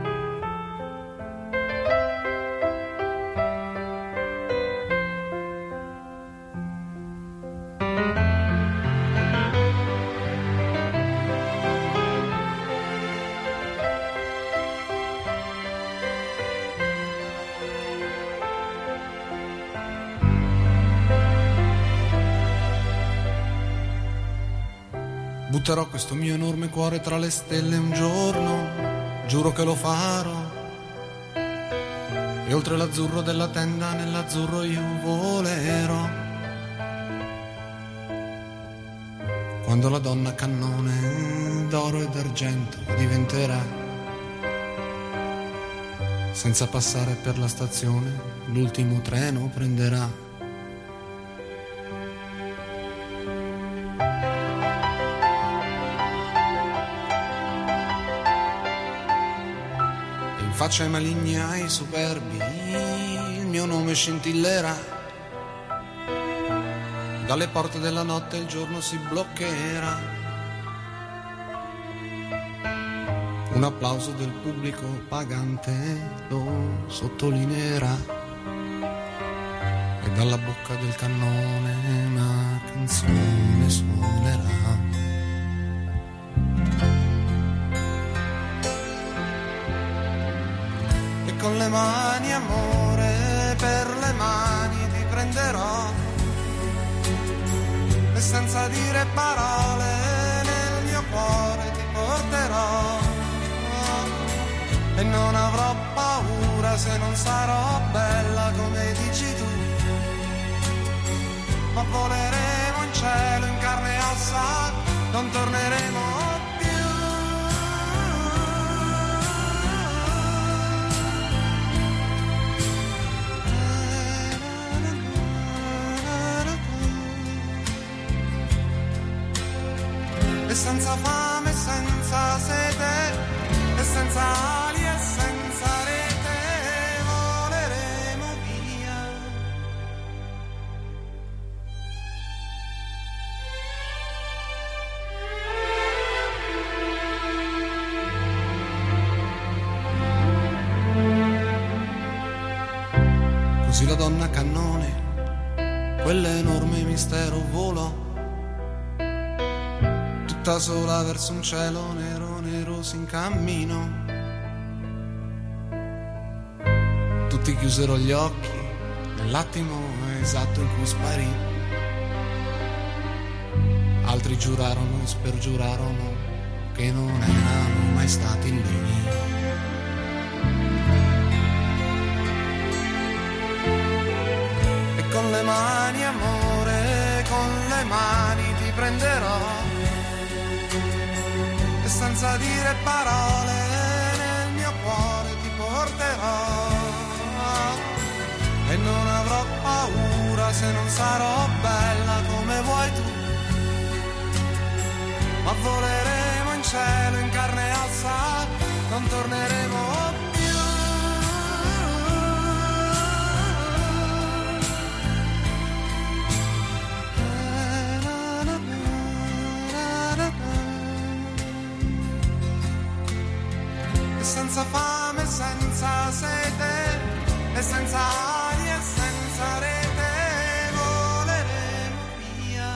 Butterò questo mio enorme cuore tra le stelle un giorno, giuro che lo farò. E oltre l'azzurro della tenda, nell'azzurro io volerò. Quando la donna cannone d'oro e d'argento diventerà, senza passare per la stazione, l'ultimo treno prenderà. Faccia ai maligni, ai superbi, il mio nome scintillerà. Dalle porte della notte il giorno si bloccherà. Un applauso del pubblico pagante lo sottolineerà. E dalla bocca del cannone una canzone suonerà. Con le mani, amore, per le mani ti prenderò, e senza dire parole nel mio cuore ti porterò, e non avrò paura se non sarò bella come dici tu, ma voleremo in cielo in carne e ossa, non torneremo più. E senza fame, senza sete, e senza ali e senza rete voleremo via. Così la donna cannone, quell'enorme mistero volò, tutta sola verso un cielo nero, nero in cammino. Tutti chiusero gli occhi nell'attimo esatto in cui sparì. Altri giurarono e spergiurarono che non erano mai stati lì. E con le mani, amore, con le mani ti prenderò, e senza dire parole nel mio cuore ti porterò. E non avrò paura se non sarò bella come vuoi tu, ma voleremo in cielo in carne e ossa, non torneremo più. E senza fame, senza sete, e senza ali e senza rete voleremo via.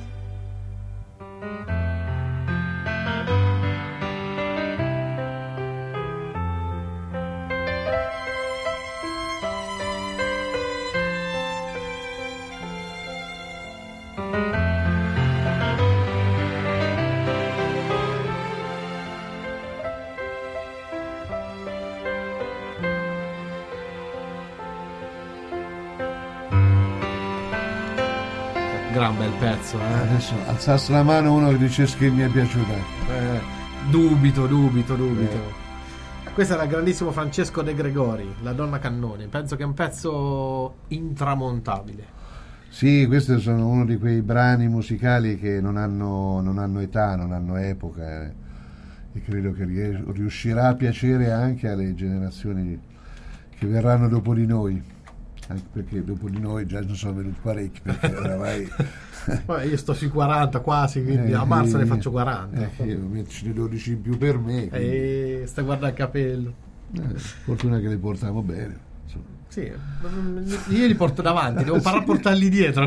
Gran bel pezzo, eh. Adesso alzasse la mano uno che dicesse che mi è piaciuta. Eh, dubito, dubito, dubito. Eh. Questo era il grandissimo Francesco De Gregori, La donna cannone. Penso che è un pezzo intramontabile. Sì, questi sono uno di quei brani musicali che non hanno, non hanno età, non hanno epoca, eh. E credo che riuscirà a piacere anche alle generazioni che verranno dopo di noi. Anche perché dopo di noi già ne sono venuti parecchi, perché oramai Vabbè, io sto sui quaranta quasi, quindi eh, a marzo eh, ne faccio quaranta. Eh, io metterci dodici in più per me. E sta guarda il capello. Eh, fortuna che le portiamo bene. Insomma. Sì, io li porto davanti, devo imparare a portarli dietro.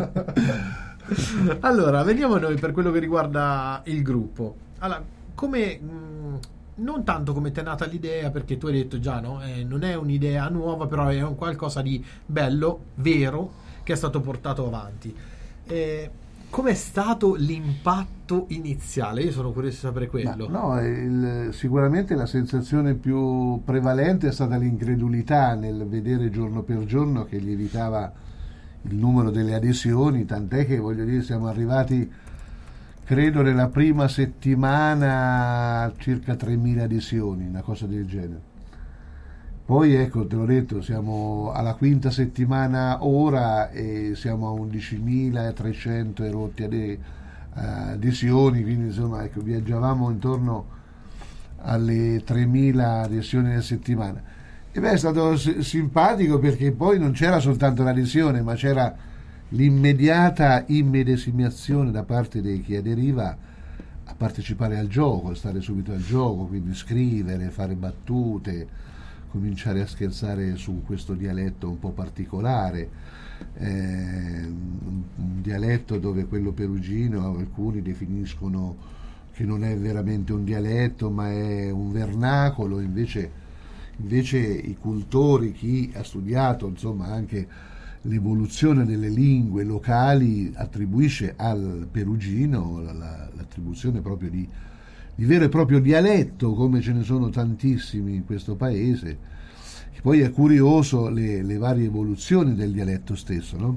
Allora, veniamo noi per quello che riguarda il gruppo. Allora, come mh, non tanto come ti è nata l'idea, perché tu hai detto già, no? Eh, non è un'idea nuova, però è un qualcosa di bello, vero, che è stato portato avanti. Eh, com'è stato l'impatto iniziale? Io sono curioso di sapere quello. Ma no, il, sicuramente la sensazione più prevalente è stata l'incredulità nel vedere giorno per giorno che lievitava il numero delle adesioni, tant'è che, voglio dire, siamo arrivati, credo nella prima settimana, a circa tremila adesioni, una cosa del genere. Poi, ecco, te l'ho detto, siamo alla quinta settimana ora e siamo a undicimilatrecento erotti ade- adesioni, quindi insomma, ecco, viaggiavamo intorno alle tremila adesioni a settimana. E beh, è stato s- simpatico perché poi non c'era soltanto l'adesione, ma c'era l'immediata immedesimazione da parte di chi aderiva a partecipare al gioco, stare subito al gioco, quindi scrivere, fare battute, cominciare a scherzare su questo dialetto un po' particolare, eh, un dialetto dove quello perugino alcuni definiscono che non è veramente un dialetto ma è un vernacolo, invece, invece i cultori, chi ha studiato insomma anche l'evoluzione delle lingue locali, attribuisce al perugino la, l'attribuzione proprio di di vero e proprio dialetto, come ce ne sono tantissimi in questo paese. E poi è curioso le, le varie evoluzioni del dialetto stesso, no?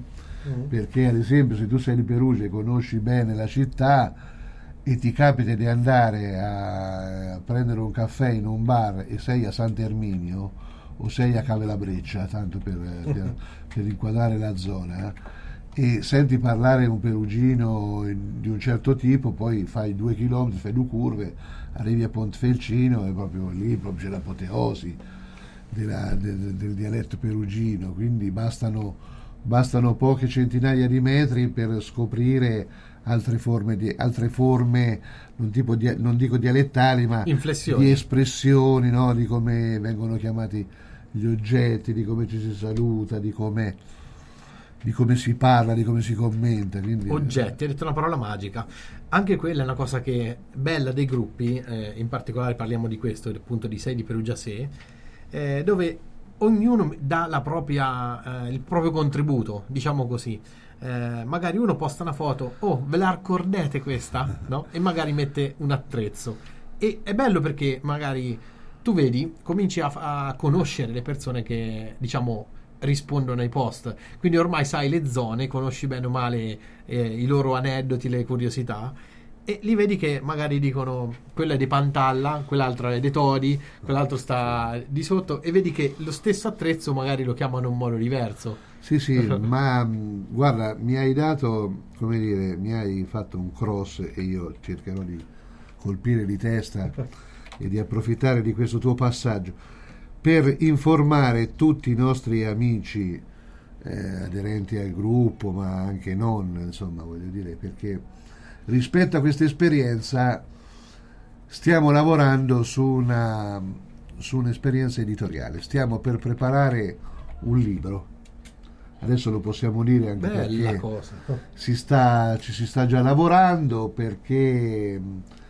mm. perché ad esempio se tu sei di Perugia e conosci bene la città e ti capita di andare a, a prendere un caffè in un bar e sei a Sant'Erminio o sei a Cavalabreccia, tanto per, per, per inquadrare la zona, e senti parlare un perugino di un certo tipo, poi fai due chilometri, fai due curve, arrivi a Pontefelcino e proprio lì proprio c'è l'apoteosi della, del, del dialetto perugino, quindi bastano, bastano poche centinaia di metri per scoprire altre forme, di, altre forme non, tipo di, non dico dialettali, ma inflessioni, di espressioni, no? Di come vengono chiamati gli oggetti, di come ci si saluta, di come, di come si parla, di come si commenta. Quindi, oggetti, hai detto una parola magica. Anche quella è una cosa che è bella dei gruppi, eh, in particolare parliamo di questo, appunto di Sei di Perugia Se, eh, dove ognuno dà la propria, eh, il proprio contributo, diciamo così. Eh, magari uno posta una foto, oh, ve la ricordate questa? No? E magari mette un attrezzo. E è bello perché magari tu vedi, cominci a, a conoscere le persone che, diciamo, rispondono ai post, quindi ormai sai le zone, conosci bene o male eh, i loro aneddoti, le curiosità, e li vedi che magari dicono quella è di Pantalla, quell'altra è di Todi, quell'altro sta di sotto, e vedi che lo stesso attrezzo magari lo chiamano in un modo diverso. Sì, sì, ma guarda, mi hai dato, come dire, mi hai fatto un cross e io cercherò di colpire di testa e di approfittare di questo tuo passaggio per informare tutti i nostri amici eh, aderenti al gruppo, ma anche non, insomma, voglio dire, perché rispetto a questa esperienza stiamo lavorando su una su un'esperienza editoriale, stiamo per preparare un libro. Adesso lo possiamo dire anche bella perché cosa. Si sta, ci si sta già lavorando, perché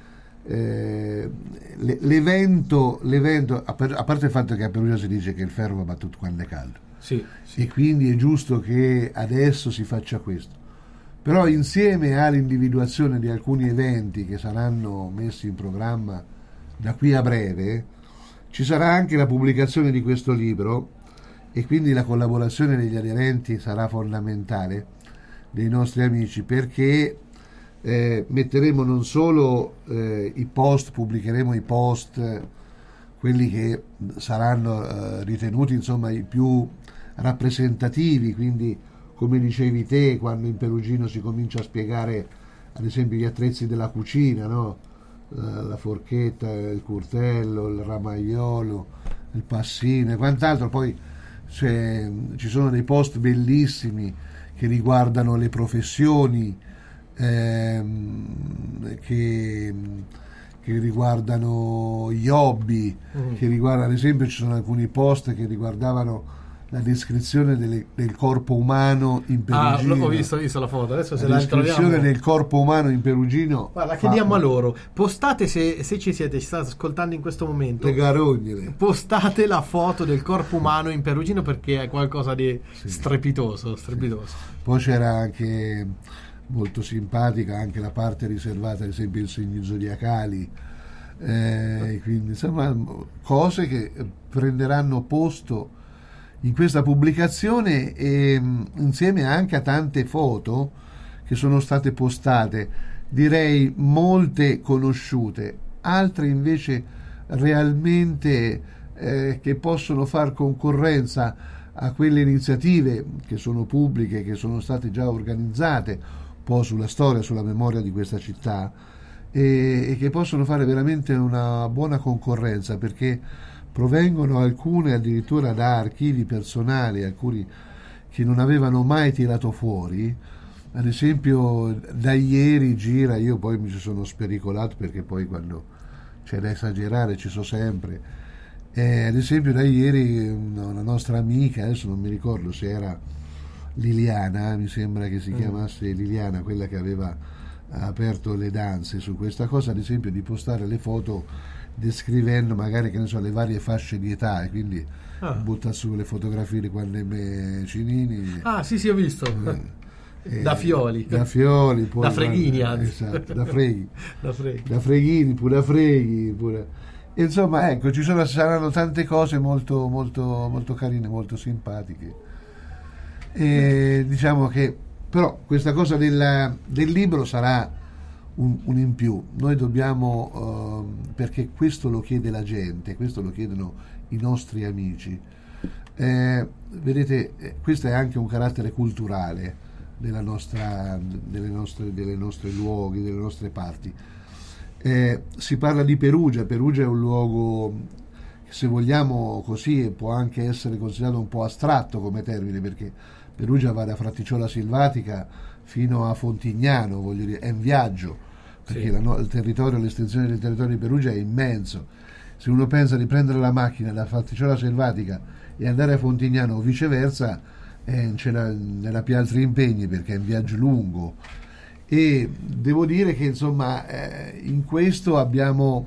eh, l'evento, l'evento a parte il fatto che a Perugia si dice che il ferro va battuto quando è caldo, sì, sì. E quindi è giusto che adesso si faccia questo, però insieme all'individuazione di alcuni eventi che saranno messi in programma da qui a breve, ci sarà anche la pubblicazione di questo libro, e quindi la collaborazione degli aderenti sarà fondamentale, dei nostri amici, perché eh, metteremo non solo eh, i post, pubblicheremo i post, quelli che saranno eh, ritenuti insomma i più rappresentativi, quindi come dicevi te, quando in perugino si comincia a spiegare ad esempio gli attrezzi della cucina, no? la, la forchetta, il curtello, il ramaiolo, il passino e quant'altro, poi C'è, ci sono dei post bellissimi che riguardano le professioni, ehm, che, che riguardano gli hobby, mm. che riguardano, ad esempio ci sono alcuni post che riguardavano la descrizione delle, del corpo umano in perugino. Ah, ho visto, ho visto la foto, adesso se la la descrizione troviamo. del corpo umano in perugino. Guarda, chiediamo a loro, postate, se, se ci siete, ci state ascoltando in questo momento, le carogne, postate la foto del corpo umano in perugino, perché è qualcosa di sì. strepitoso, strepitoso. Sì. Poi c'era anche molto simpatica anche la parte riservata ad esempio ai segni zodiacali, eh, quindi insomma cose che prenderanno posto in questa pubblicazione, e mh, insieme anche a tante foto che sono state postate, direi molte conosciute, altre invece realmente eh, che possono far concorrenza a quelle iniziative che sono pubbliche, che sono state già organizzate un po' sulla storia, sulla memoria di questa città, e, e che possono fare veramente una buona concorrenza, perché provengono alcune addirittura da archivi personali, alcuni che non avevano mai tirato fuori. Ad esempio da ieri gira, io poi mi ci sono spericolato perché poi quando c'è da esagerare ci so sempre, eh, ad esempio da ieri una, una nostra amica, adesso non mi ricordo se era Liliana, mi sembra che si chiamasse Liliana, quella che aveva aperto le danze su questa cosa, ad esempio di postare le foto descrivendo magari, che ne so, le varie fasce di età, e quindi ah. butta su le fotografie di quando ebbe Cinini. Ah sì sì, ho visto. Eh, da Fioli. Da Fioli. Poi, da Freghini, guarda, anzi. Esatto, da Freghi. da Freghi. Da Freghini, pure da Freghi. Pure. Insomma, ecco, ci sono, saranno tante cose molto, molto, molto carine, molto simpatiche. E diciamo che però questa cosa del, del libro sarà un, un in più. Noi dobbiamo, uh, perché questo lo chiede la gente, questo lo chiedono i nostri amici. Eh, vedete, eh, questo è anche un carattere culturale della nostra, delle nostre, delle nostre luoghi, delle nostre parti. Eh, si parla di Perugia. Perugia è un luogo che, se vogliamo così, può anche essere considerato un po' astratto come termine, perché Perugia va da Fraticciola Selvatica fino a Fontignano, voglio dire, è un viaggio, perché Sì. la, no, il territorio, l'estensione del territorio di Perugia è immenso. Se uno pensa di prendere la macchina da Fraticciola Selvatica e andare a Fontignano o viceversa, eh, c'è la, nella più altri impegni, perché è un viaggio lungo. E devo dire che insomma eh, in questo abbiamo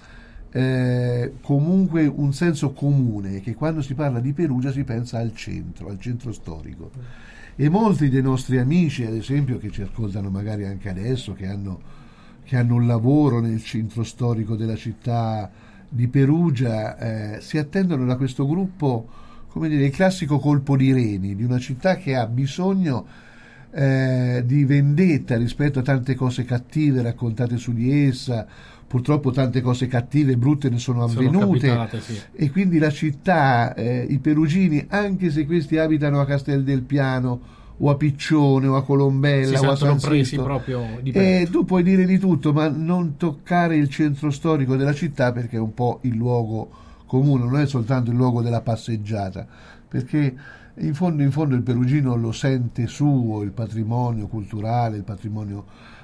eh, comunque un senso comune, che quando si parla di Perugia si pensa al centro, al centro storico. E molti dei nostri amici, ad esempio, che ci ascoltano magari anche adesso, che hanno, che hanno un lavoro nel centro storico della città di Perugia, eh, si attendono da questo gruppo, come dire, il classico colpo di reni di una città che ha bisogno eh, di vendetta rispetto a tante cose cattive raccontate su di essa. Purtroppo tante cose cattive e brutte ne sono avvenute, sono capitate, sì. E quindi la città, eh, i perugini, anche se questi abitano a Castel del Piano o a Piccione o a Colombella si o a sentono San presi Sisto, proprio di e petto. tu puoi dire di tutto, ma non toccare il centro storico della città, perché è un po' il luogo comune, non è soltanto il luogo della passeggiata, perché in fondo in fondo il perugino lo sente suo, il patrimonio culturale, il patrimonio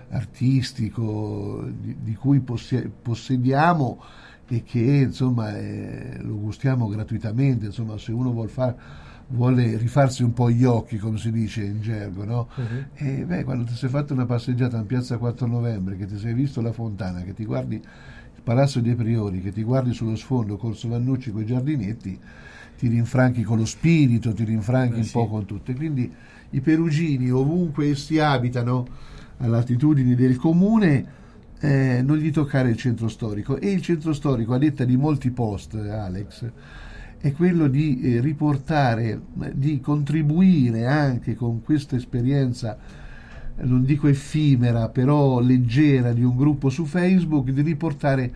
artistico di, di cui possi- possediamo e che insomma eh, lo gustiamo gratuitamente. Insomma, se uno vuol far, vuole rifarsi un po' gli occhi, come si dice in gergo, no? Uh-huh. E beh, quando ti sei fatto una passeggiata in piazza quattro novembre, che ti sei visto la fontana, che ti guardi il Palazzo dei Priori, che ti guardi sullo sfondo Corso Vannucci con i giardinetti, ti rinfranchi con lo spirito, ti rinfranchi eh, un sì. po' con tutto. E quindi i perugini, ovunque essi abitano, a latitudini del comune, eh, non gli toccare il centro storico. E il centro storico, a detta di molti post, Alex, è quello di eh, riportare, di contribuire anche con questa esperienza, non dico effimera, però leggera, di un gruppo su Facebook, di riportare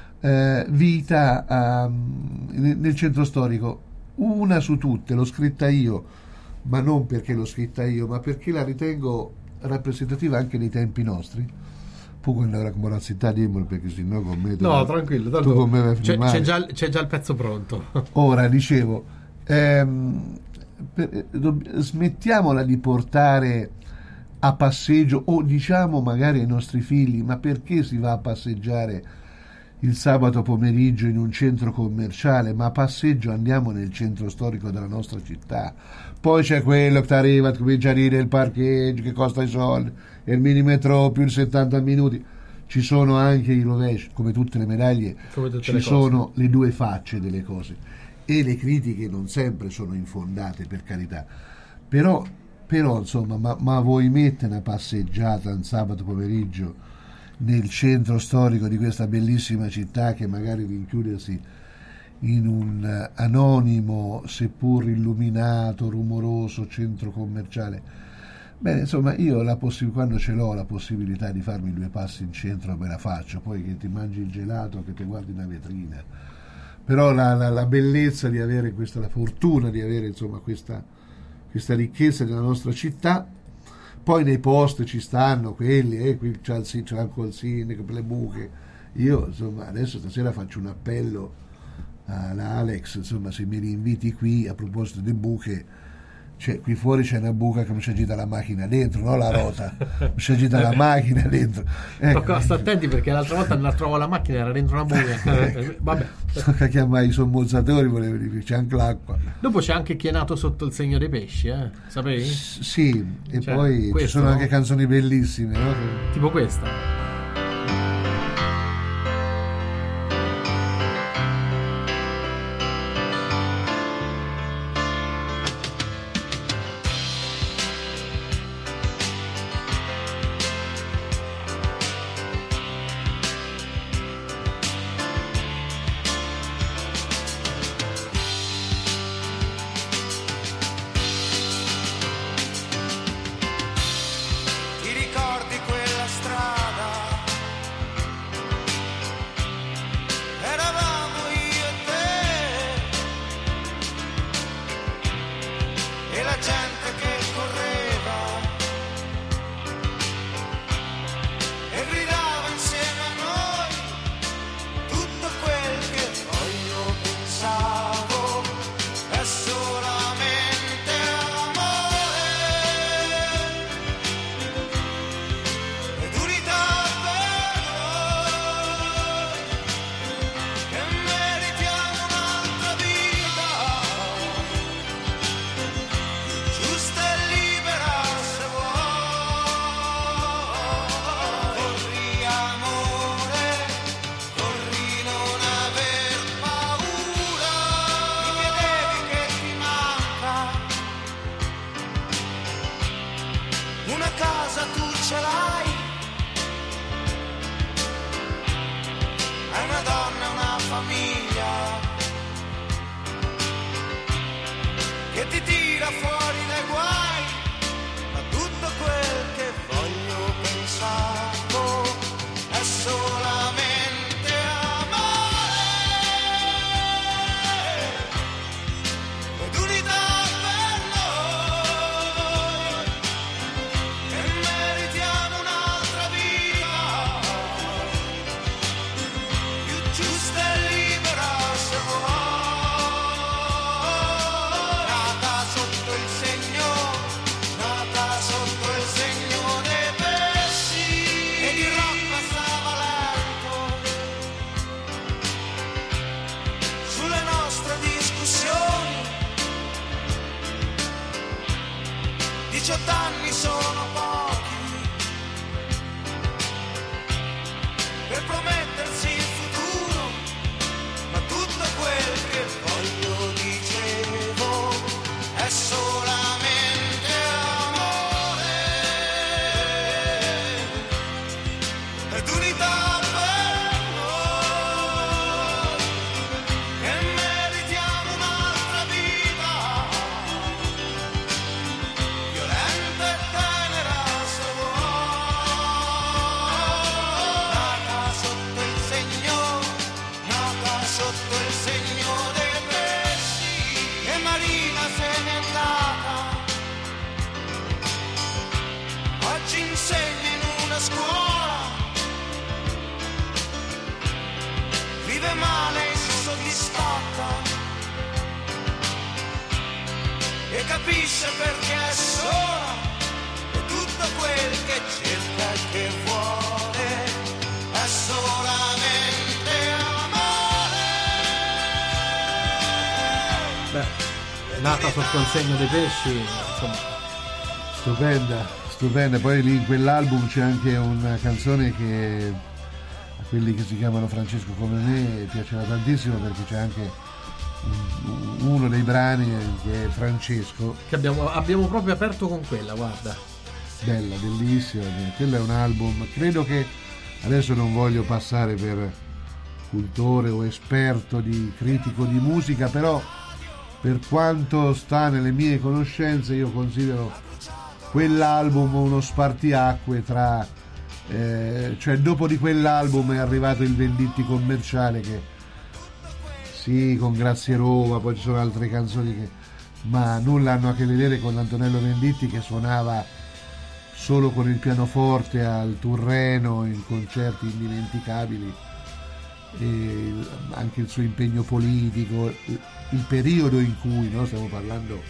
eh, vita a, nel centro storico. Una su tutte, l'ho scritta io, ma non perché l'ho scritta io, ma perché la ritengo rappresentativa anche dei tempi nostri. Poi quando era come città dimmelo, perché sennò con me no, tranquillo, tanto tu con me vai c'è, male. c'è, già, c'è già il pezzo pronto. Ora dicevo, ehm, per, dobb- smettiamola di portare a passeggio, o diciamo magari ai nostri figli, ma perché si va a passeggiare il sabato pomeriggio in un centro commerciale? Ma a passeggio andiamo nel centro storico della nostra città. Poi c'è quello che ti arriva, comincia a dire il parcheggio che costa i soldi, e il minimetro più il settanta minuti. Ci sono anche i rovesci, come tutte le medaglie, tutte ci le sono cose. Le due facce delle cose, e le critiche non sempre sono infondate, per carità, però, però insomma, ma, ma vuoi mettere una passeggiata un sabato pomeriggio nel centro storico di questa bellissima città, che magari rinchiudersi in un anonimo, seppur illuminato, rumoroso centro commerciale? Bene, insomma, io la possi- quando ce l'ho la possibilità di farmi due passi in centro me la faccio, poi che ti mangi il gelato, che ti guardi una vetrina. Però la, la, la bellezza di avere questa, la fortuna di avere insomma questa, questa ricchezza della nostra città. Poi nei post ci stanno quelli, eh, qui c'è il, c'è anche il sindaco per le buche. Io insomma adesso stasera faccio un appello all'Alex, insomma, se mi rinviti qui, a proposito di buche, cioè, qui fuori c'è una buca che mi si agita la macchina dentro, no la rota, mi si agita la macchina dentro. Ecco. Sto attenti, perché l'altra volta non trovo la macchina, era dentro una buca. Vabbè. Tocca chiamare i sommozzatori, volevo dire, c'è anche l'acqua. Dopo c'è anche chi è nato sotto il segno dei pesci, eh? Sapevi? S- sì, e cioè, poi questo, ci sono no? anche canzoni bellissime, no? Tipo questa. diciotto anni sono pochi per promettersi il futuro, ma tutto quel che voglio dicevo è solamente amore ed unità per noi, e meritiamo un'altra vita violenta e tenera solo, nata sotto il segno, nata sotto il segno dei pesci, e Marina se n'è andata, oggi insegna in una scuola, vive male insoddisfatta e capisce perché è sola, e tutto quel che cerca e che vuole è solamente amore. Beh, nata sotto il segno dei pesci, insomma. Stupenda, stupenda. Poi lì in quell'album c'è anche una canzone che a quelli che si chiamano Francesco come me piaceva tantissimo, perché c'è anche un- uno dei brani che è Francesco, Che abbiamo, abbiamo proprio aperto con quella, guarda. bella, bellissima. Quello è un album, credo che adesso non voglio passare per cultore o esperto di critico di musica, però per quanto sta nelle mie conoscenze io considero quell'album uno spartiacque tra eh, cioè dopo di quell'album è arrivato il Venditti commerciale, che sì, con Grazie Roma, poi ci sono altre canzoni che ma nulla hanno a che vedere con Antonello Venditti, che suonava solo con il pianoforte al Turreno in concerti indimenticabili, e anche il suo impegno politico, il periodo in cui, no, stiamo parlando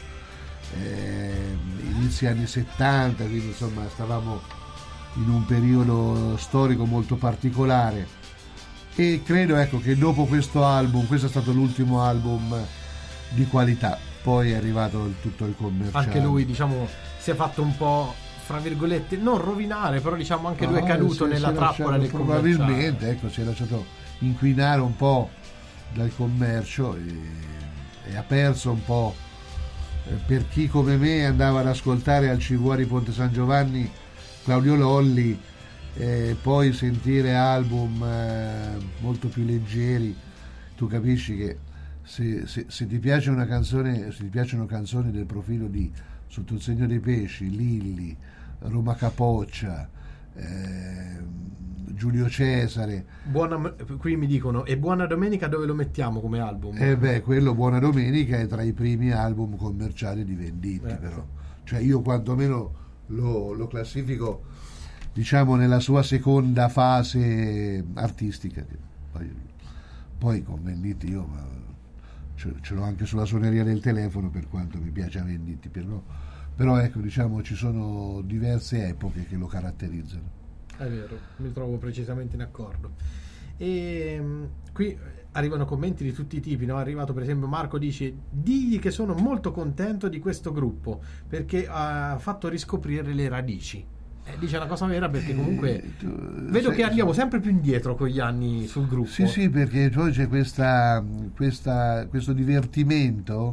eh, inizi anni settanta, quindi insomma stavamo in un periodo storico molto particolare, e credo, ecco, che dopo questo album, questo è stato l'ultimo album di qualità, poi è arrivato il, tutto il commerciale. Anche lui, diciamo, si è fatto un po', fra virgolette, non rovinare, però diciamo anche lui è Ah, caduto si- nella si è trappola lasciato- del commerciale. probabilmente, ecco, si è lasciato inquinare un po' dal commercio e, e ha perso un po', eh, per chi come me andava ad ascoltare al Civuari Ponte San Giovanni Claudio Lolli, eh, poi sentire album eh, molto più leggeri, tu capisci che se, se, se ti piace una canzone, se ti piacciono canzoni del profilo di Sotto il segno dei pesci, Lilli, Roma Capoccia, eh, Giulio Cesare, Buona, qui mi dicono, e Buona Domenica dove lo mettiamo come album? e beh, quello Buona Domenica è tra i primi album commerciali di Venditti, Eh, però cioè io quantomeno lo, lo classifico, diciamo, nella sua seconda fase artistica. Poi, poi con Venditti io ma, ce, ce l'ho anche sulla suoneria del telefono, per quanto mi piace Venditti, però, però ecco, diciamo, ci sono diverse epoche che lo caratterizzano. È vero, mi trovo precisamente in accordo. E mh, qui arrivano commenti di tutti i tipi, no? È arrivato per esempio Marco, dice: digli che sono molto contento di questo gruppo perché ha fatto riscoprire le radici. Eh, dice una cosa vera, perché comunque Eh, tu- vedo sai- che andiamo sempre più indietro con gli anni sul gruppo. Sì, sì, perché poi c'è questa, questa, questo divertimento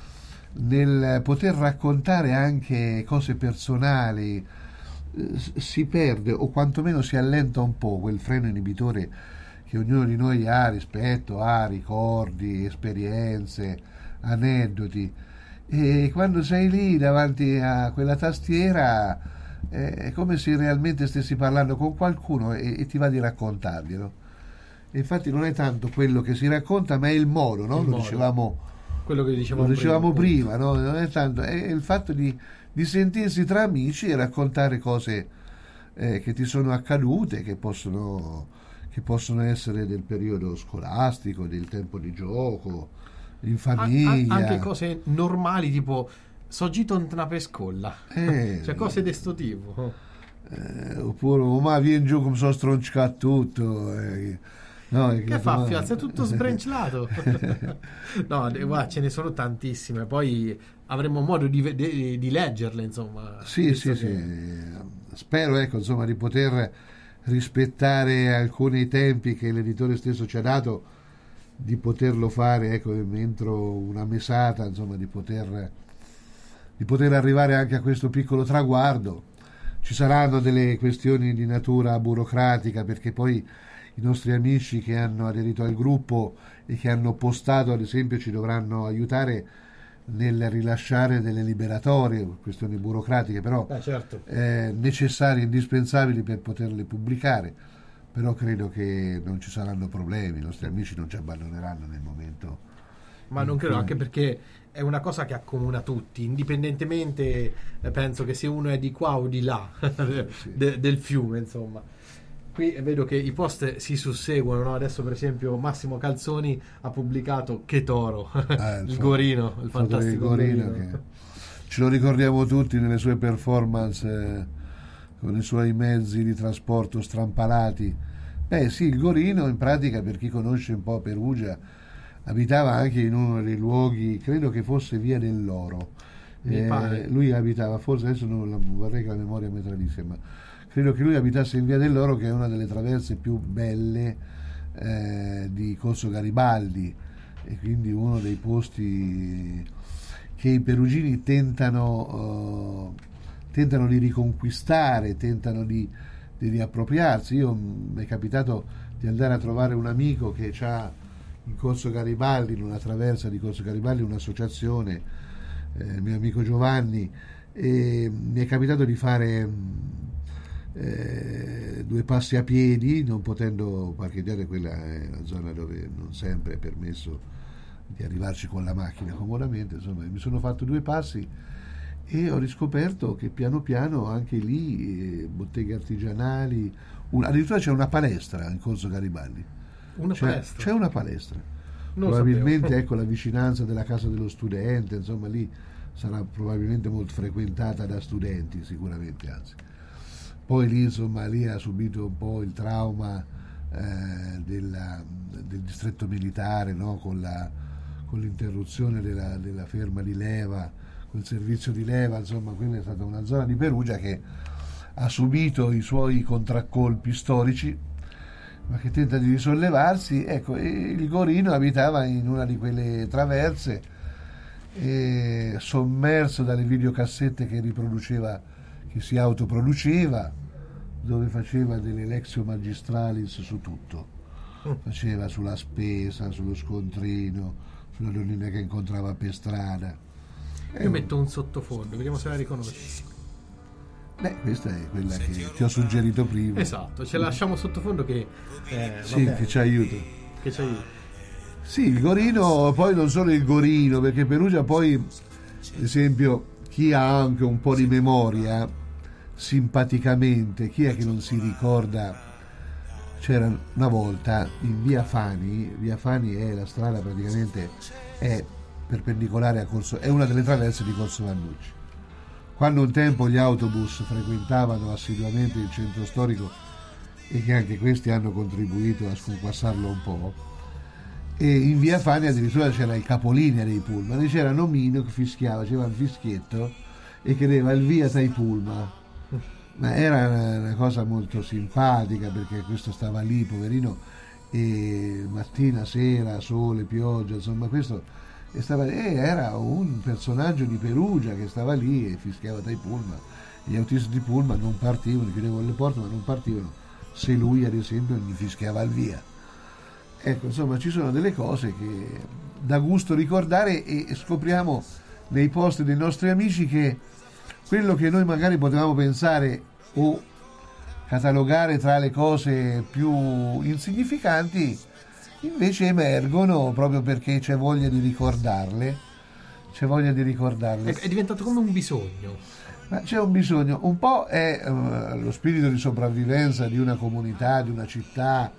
nel poter raccontare anche cose personali. Eh, s- si perde, o quantomeno si allenta un po' quel freno inibitore che ognuno di noi ha rispetto a ricordi, esperienze, aneddoti, e quando sei lì davanti a quella tastiera eh, è come se realmente stessi parlando con qualcuno e, e ti va di raccontarglielo. E infatti non è tanto quello che si racconta, ma è il modo, no? Il Lo modo. dicevamo, Quello che dicevamo, lo dicevamo prima, prima, no? Non è tanto, è il fatto di, di sentirsi tra amici e raccontare cose eh, che ti sono accadute, che possono, che possono essere del periodo scolastico, del tempo di gioco, in famiglia. A- a- anche cose normali, tipo Soggito una pescolla, Eh, cioè cose di sto tipo. eh, oppure "Oh, ma vieni giù come sono stroncato tutto", eh, No, che fa Fiozza? È tutto sbrenclato. No, guarda, ce ne sono tantissime, poi avremo modo di, di, di leggerle, insomma. Sì, sì, che... sì. Spero, ecco, insomma, di poter rispettare alcuni tempi che l'editore stesso ci ha dato, di poterlo fare, ecco, entro una mesata, insomma, di poter, di poter arrivare anche a questo piccolo traguardo. Ci saranno delle questioni di natura burocratica, perché poi i nostri amici che hanno aderito al gruppo e che hanno postato, ad esempio, ci dovranno aiutare nel rilasciare delle liberatorie, questioni burocratiche però eh, certo. eh, necessarie, indispensabili per poterle pubblicare, però credo che non ci saranno problemi, i nostri amici non ci abbandoneranno nel momento. Ma non credo, anche perché è una cosa che accomuna tutti, indipendentemente, eh, penso che se uno è di qua o di là sì. de, del fiume, insomma. Qui vedo che i post si susseguono, no? Adesso per esempio Massimo Calzoni ha pubblicato Che Toro, ah, il, il gorino, il fantastico gorino, gorino. Che ce lo ricordiamo tutti nelle sue performance eh, con i suoi mezzi di trasporto strampalati. Beh sì, il gorino in pratica, per chi conosce un po' Perugia, abitava anche in uno dei luoghi, credo che fosse Via dell'Oro. Eh, lui abitava, forse adesso non vorrei che la memoria mi tradisse, ma credo che lui abitasse in Via dell'Oro, che è una delle traverse più belle eh, di Corso Garibaldi, e quindi uno dei posti che i perugini tentano, uh, tentano di riconquistare, tentano di, di riappropriarsi. Io mi è capitato di andare a trovare un amico che ha in Corso Garibaldi, in una traversa di Corso Garibaldi, un'associazione, eh, il mio amico Giovanni, e mi è capitato di fare eh, due passi a piedi, non potendo parcheggiare, quella è una zona dove non sempre è permesso di arrivarci con la macchina comodamente, insomma mi sono fatto due passi e ho riscoperto che piano piano anche lì eh, botteghe artigianali, un, addirittura c'è una palestra in Corso Garibaldi. Una c'è, palestra. c'è una palestra. Non probabilmente ecco la vicinanza della casa dello studente, insomma lì sarà probabilmente molto frequentata da studenti, sicuramente, anzi. Poi lì insomma lì ha subito un po' il trauma eh, della, del distretto militare, no? con, la, con l'interruzione della, della ferma di leva, col servizio di leva, insomma quella è stata una zona di Perugia che ha subito i suoi contraccolpi storici, ma che tenta di risollevarsi. Ecco, il gorino abitava in una di quelle traverse, e sommerso dalle videocassette che riproduceva, che si autoproduceva, dove faceva delle lectio magistralis su tutto, faceva sulla spesa, sullo scontrino, sulla donnina che incontrava per strada. Io eh, metto un sottofondo, vediamo se la riconosci. Beh, questa è quella che ti ho suggerito prima. Esatto, ce la lasciamo sottofondo che eh, sì, vabbè, che ci aiuta. Che ci aiuta. Sì, il gorino, poi non solo il gorino, perché Perugia poi, ad esempio, chi ha anche un po' di memoria, simpaticamente, chi è che non si ricorda, c'era una volta in via Fani, via Fani è la strada praticamente, è perpendicolare a Corso, è una delle traverse di Corso Vannucci. Quando un tempo gli autobus frequentavano assiduamente il centro storico, e che anche questi hanno contribuito a sconquassarlo un po', e in via Fani addirittura c'era il capolinea dei pullman, e c'era Nomino che fischiava, c'era un fischietto e chiedeva il via dai pullman, ma era una, una cosa molto simpatica, perché questo stava lì poverino, e mattina, sera, sole, pioggia, insomma questo e stava, e era un personaggio di Perugia che stava lì e fischiava dai pullman. Gli autisti di pullman non partivano, chiudevano le porte ma non partivano se lui ad esempio gli fischiava il via. Ecco, insomma ci sono delle cose che dà gusto ricordare, e scopriamo nei post dei nostri amici che quello che noi magari potevamo pensare o catalogare tra le cose più insignificanti invece emergono proprio perché c'è voglia di ricordarle, c'è voglia di ricordarle. È diventato come un bisogno. Ma c'è un bisogno, un po' è uh, lo spirito di sopravvivenza di una comunità, di una città,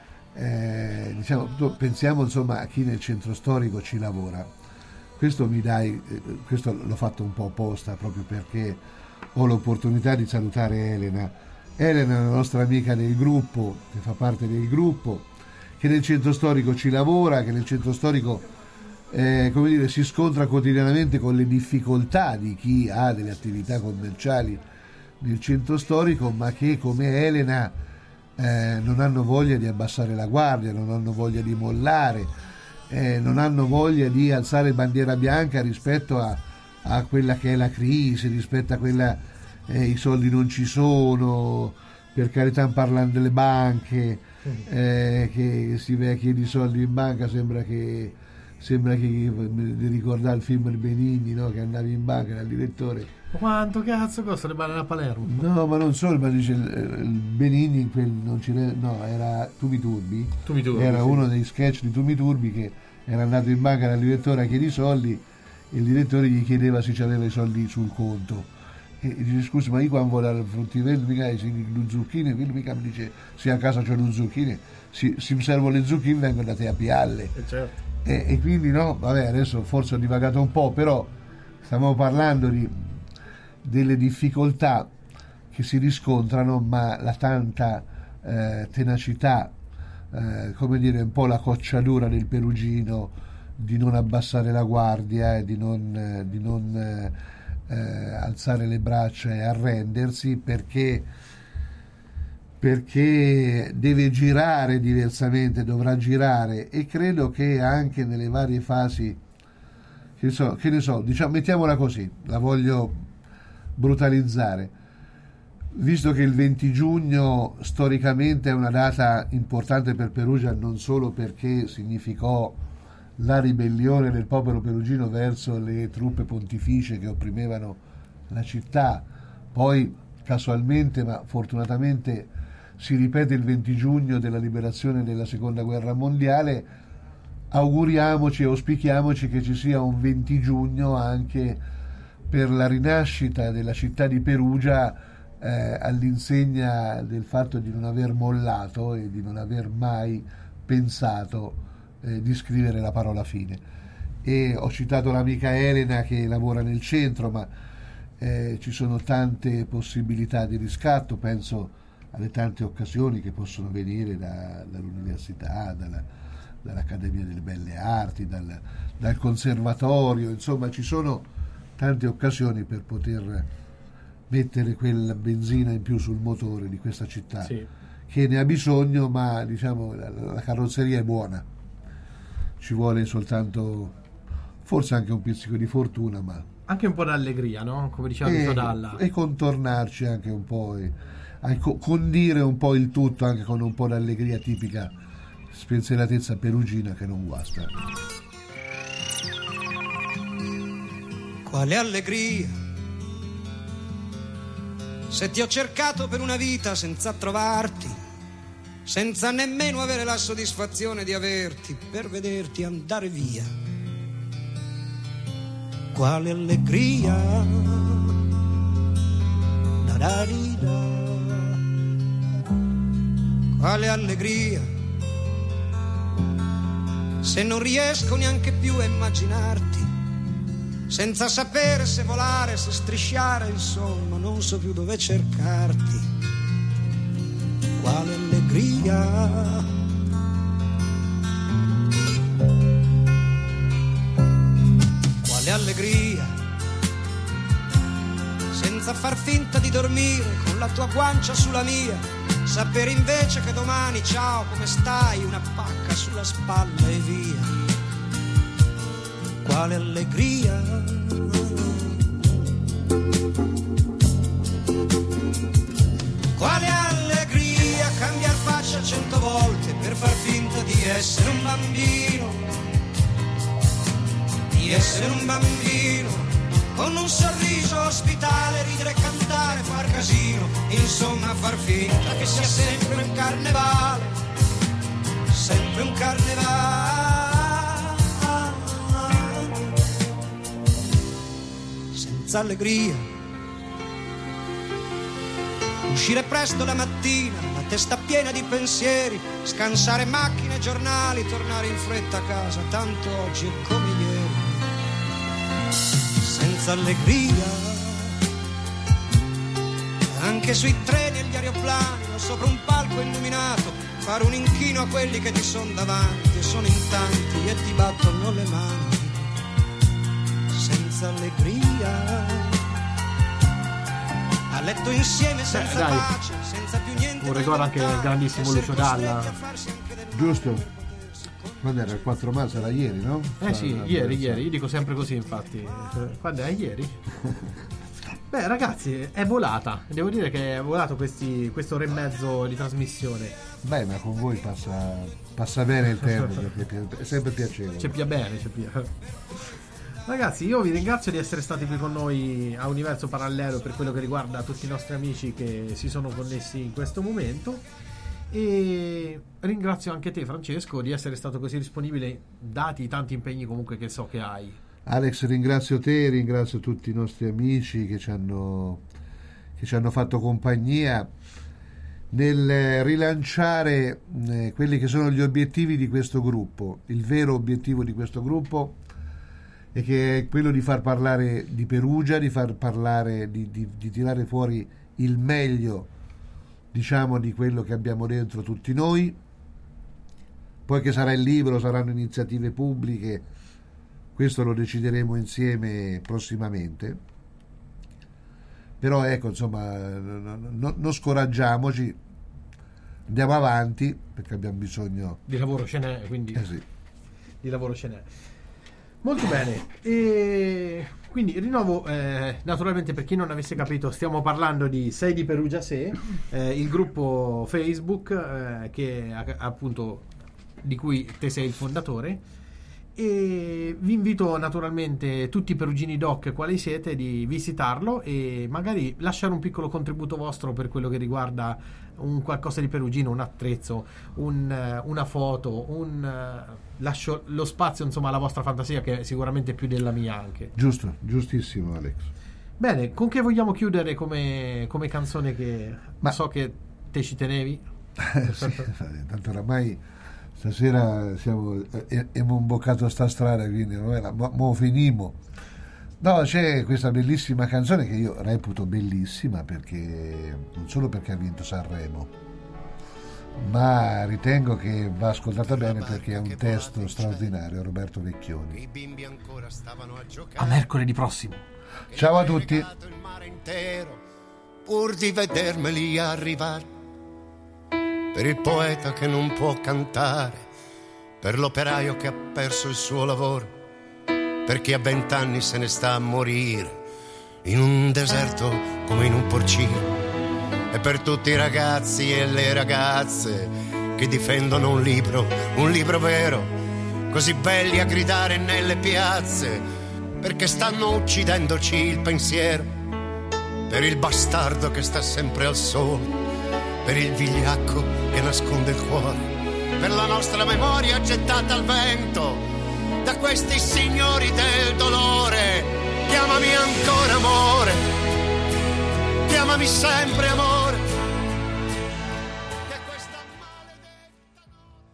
eh, diciamo, pensiamo insomma a chi nel centro storico ci lavora. Questo mi dai, eh, questo l'ho fatto un po' apposta proprio perché ho l'opportunità di salutare Elena. Elena è la nostra amica del gruppo, che fa parte del gruppo, che nel centro storico ci lavora, che nel centro storico eh, come dire, si scontra quotidianamente con le difficoltà di chi ha delle attività commerciali nel centro storico, ma che come Elena eh, non hanno voglia di abbassare la guardia, non hanno voglia di mollare, eh, non hanno voglia di alzare bandiera bianca rispetto a, a quella che è la crisi, rispetto a quella eh, i soldi non ci sono, per carità, parlando delle banche, eh, che si chiede i soldi in banca, sembra che sembra che di ricordare il film di Benigni, no? Che andava in banca dal direttore. Quanto cazzo costa le banane a Palermo? No, ma non solo, ma dice il, il Benigni in quel non ci no, era Tumi Turbi, Tumi Turbi era sì. Uno dei sketch di Tumi Turbi che era andato in banca dal direttore a chiedere i soldi e il direttore gli chiedeva se aveva i soldi sul conto e dice scusa, ma io quando vado al fruttivendolo mica lo zucchine, quello mica mi dice se a casa c'ho lo zucchine, se mi servono le zucchine vengono da te a pialle. E, certo. e, e quindi no, vabbè, adesso forse ho divagato un po', però stavamo parlando di delle difficoltà che si riscontrano, ma la tanta eh, tenacità, eh, come dire, un po' la cocciadura del perugino di non abbassare la guardia e di non, eh, di non eh, eh, alzare le braccia e arrendersi, perché perché deve girare diversamente, dovrà girare, e credo che anche nelle varie fasi, che, so, che ne so, diciamo, mettiamola così, la voglio brutalizzare, visto che il venti giugno storicamente è una data importante per Perugia, non solo perché significò la ribellione del popolo perugino verso le truppe pontificie che opprimevano la città, poi casualmente ma fortunatamente si ripete il venti giugno della liberazione della seconda guerra mondiale, auguriamoci e auspichiamoci che ci sia un venti giugno anche per la rinascita della città di Perugia, eh, all'insegna del fatto di non aver mollato e di non aver mai pensato eh, di scrivere la parola fine. E ho citato l'amica Elena che lavora nel centro, ma eh, ci sono tante possibilità di riscatto, penso alle tante occasioni che possono venire da, dall'università, dalla, dall'Accademia delle Belle Arti, dal, dal conservatorio, insomma ci sono tante occasioni per poter mettere quella benzina in più sul motore di questa città, sì, che ne ha bisogno, ma diciamo la, la carrozzeria è buona, ci vuole soltanto forse anche un pizzico di fortuna, ma anche un po' d'allegria, no? Come diceva e, Dalla. E contornarci anche un po' e, e condire un po' il tutto anche con un po' d'allegria tipica spensieratezza perugina che non guasta. Quale allegria, se ti ho cercato per una vita senza trovarti, senza nemmeno avere la soddisfazione di averti, per vederti andare via. Quale allegria, da da di da. Quale allegria, se non riesco neanche più a immaginarti, senza sapere se volare, se strisciare, insomma, non so più dove cercarti. Quale allegria, quale allegria, senza far finta di dormire con la tua guancia sulla mia, sapere invece che domani, ciao, come stai, una pacca sulla spalla e via. Quale allegria, quale allegria cambiar faccia cento volte per far finta di essere un bambino, di essere un bambino, con un sorriso ospitale, ridere, cantare, far casino, insomma far finta che sia sempre un carnevale, sempre un carnevale. Senza allegria, uscire presto la mattina, la testa piena di pensieri, scansare macchine e giornali, tornare in fretta a casa, tanto oggi è come ieri. Senza allegria, anche sui treni e gli aeroplani, o sopra un palco illuminato, fare un inchino a quelli che ti sono davanti e sono in tanti e ti battono le mani senza allegria. A letto insieme senza dai. pace, senza più niente. Un ricordo anche il grandissimo Lucio Dalla. Giusto? Quando era il quattro marzo? Era ieri, no? Eh sì, Ah, ieri, sì. ieri, io dico sempre così infatti. Quando è ieri? Beh ragazzi, è volata, devo dire che è volato questi, quest'ora e mezzo di trasmissione. Beh, ma con voi passa, passa bene il tempo, perché è sempre piacevole. C'è più bene, c'è più. Ragazzi, io vi ringrazio di essere stati qui con noi a Universo Parallelo per quello che riguarda tutti i nostri amici che si sono connessi in questo momento, e ringrazio anche te Francesco di essere stato così disponibile dati i tanti impegni comunque che so che hai. Alex, ringrazio te, ringrazio tutti i nostri amici che ci hanno, che ci hanno fatto compagnia nel rilanciare eh, quelli che sono gli obiettivi di questo gruppo. Il vero obiettivo di questo gruppo è che è quello di far parlare di Perugia, di far parlare, di, di, di tirare fuori il meglio, diciamo, di quello che abbiamo dentro tutti noi. Poi che sarà il libro, saranno iniziative pubbliche, questo lo decideremo insieme prossimamente. Però ecco, insomma, no, no, non scoraggiamoci, andiamo avanti perché abbiamo bisogno Di lavoro ce n'è, quindi eh sì. di lavoro ce n'è. Molto bene, e quindi rinnovo eh, naturalmente per chi non avesse capito, stiamo parlando di Sei di Perugia Se, eh, il gruppo Facebook eh, che appunto di cui te sei il fondatore, e vi invito naturalmente tutti i perugini doc quali siete di visitarlo e magari lasciare un piccolo contributo vostro per quello che riguarda un qualcosa di perugino, un attrezzo, un, una foto, un lascio lo spazio insomma alla vostra fantasia, che è sicuramente più della mia anche. Giusto, giustissimo Alex. Bene, con che vogliamo chiudere come, come canzone che Ma... so che te ci tenevi? Sì, tanto oramai stasera siamo, eh, abbiamo imboccato sta strada, quindi mo, mo finimo. No, c'è questa bellissima canzone che io reputo bellissima, perché non solo perché ha vinto Sanremo, ma ritengo che va ascoltata bene perché è un testo straordinario. Roberto Vecchioni. A mercoledì prossimo. Ciao a tutti. Pur di vedermeli arrivare, per il poeta che non può cantare, per l'operaio che ha perso il suo lavoro, per chi a vent'anni se ne sta a morire in un deserto come in un porcino, e per tutti i ragazzi e le ragazze che difendono un libro, un libro vero, così belli a gridare nelle piazze, perché stanno uccidendoci il pensiero, per il bastardo che sta sempre al sole, per il vigliacco che nasconde il cuore, per la nostra memoria gettata al vento da questi signori del dolore. Chiamami ancora amore, chiamami sempre amore.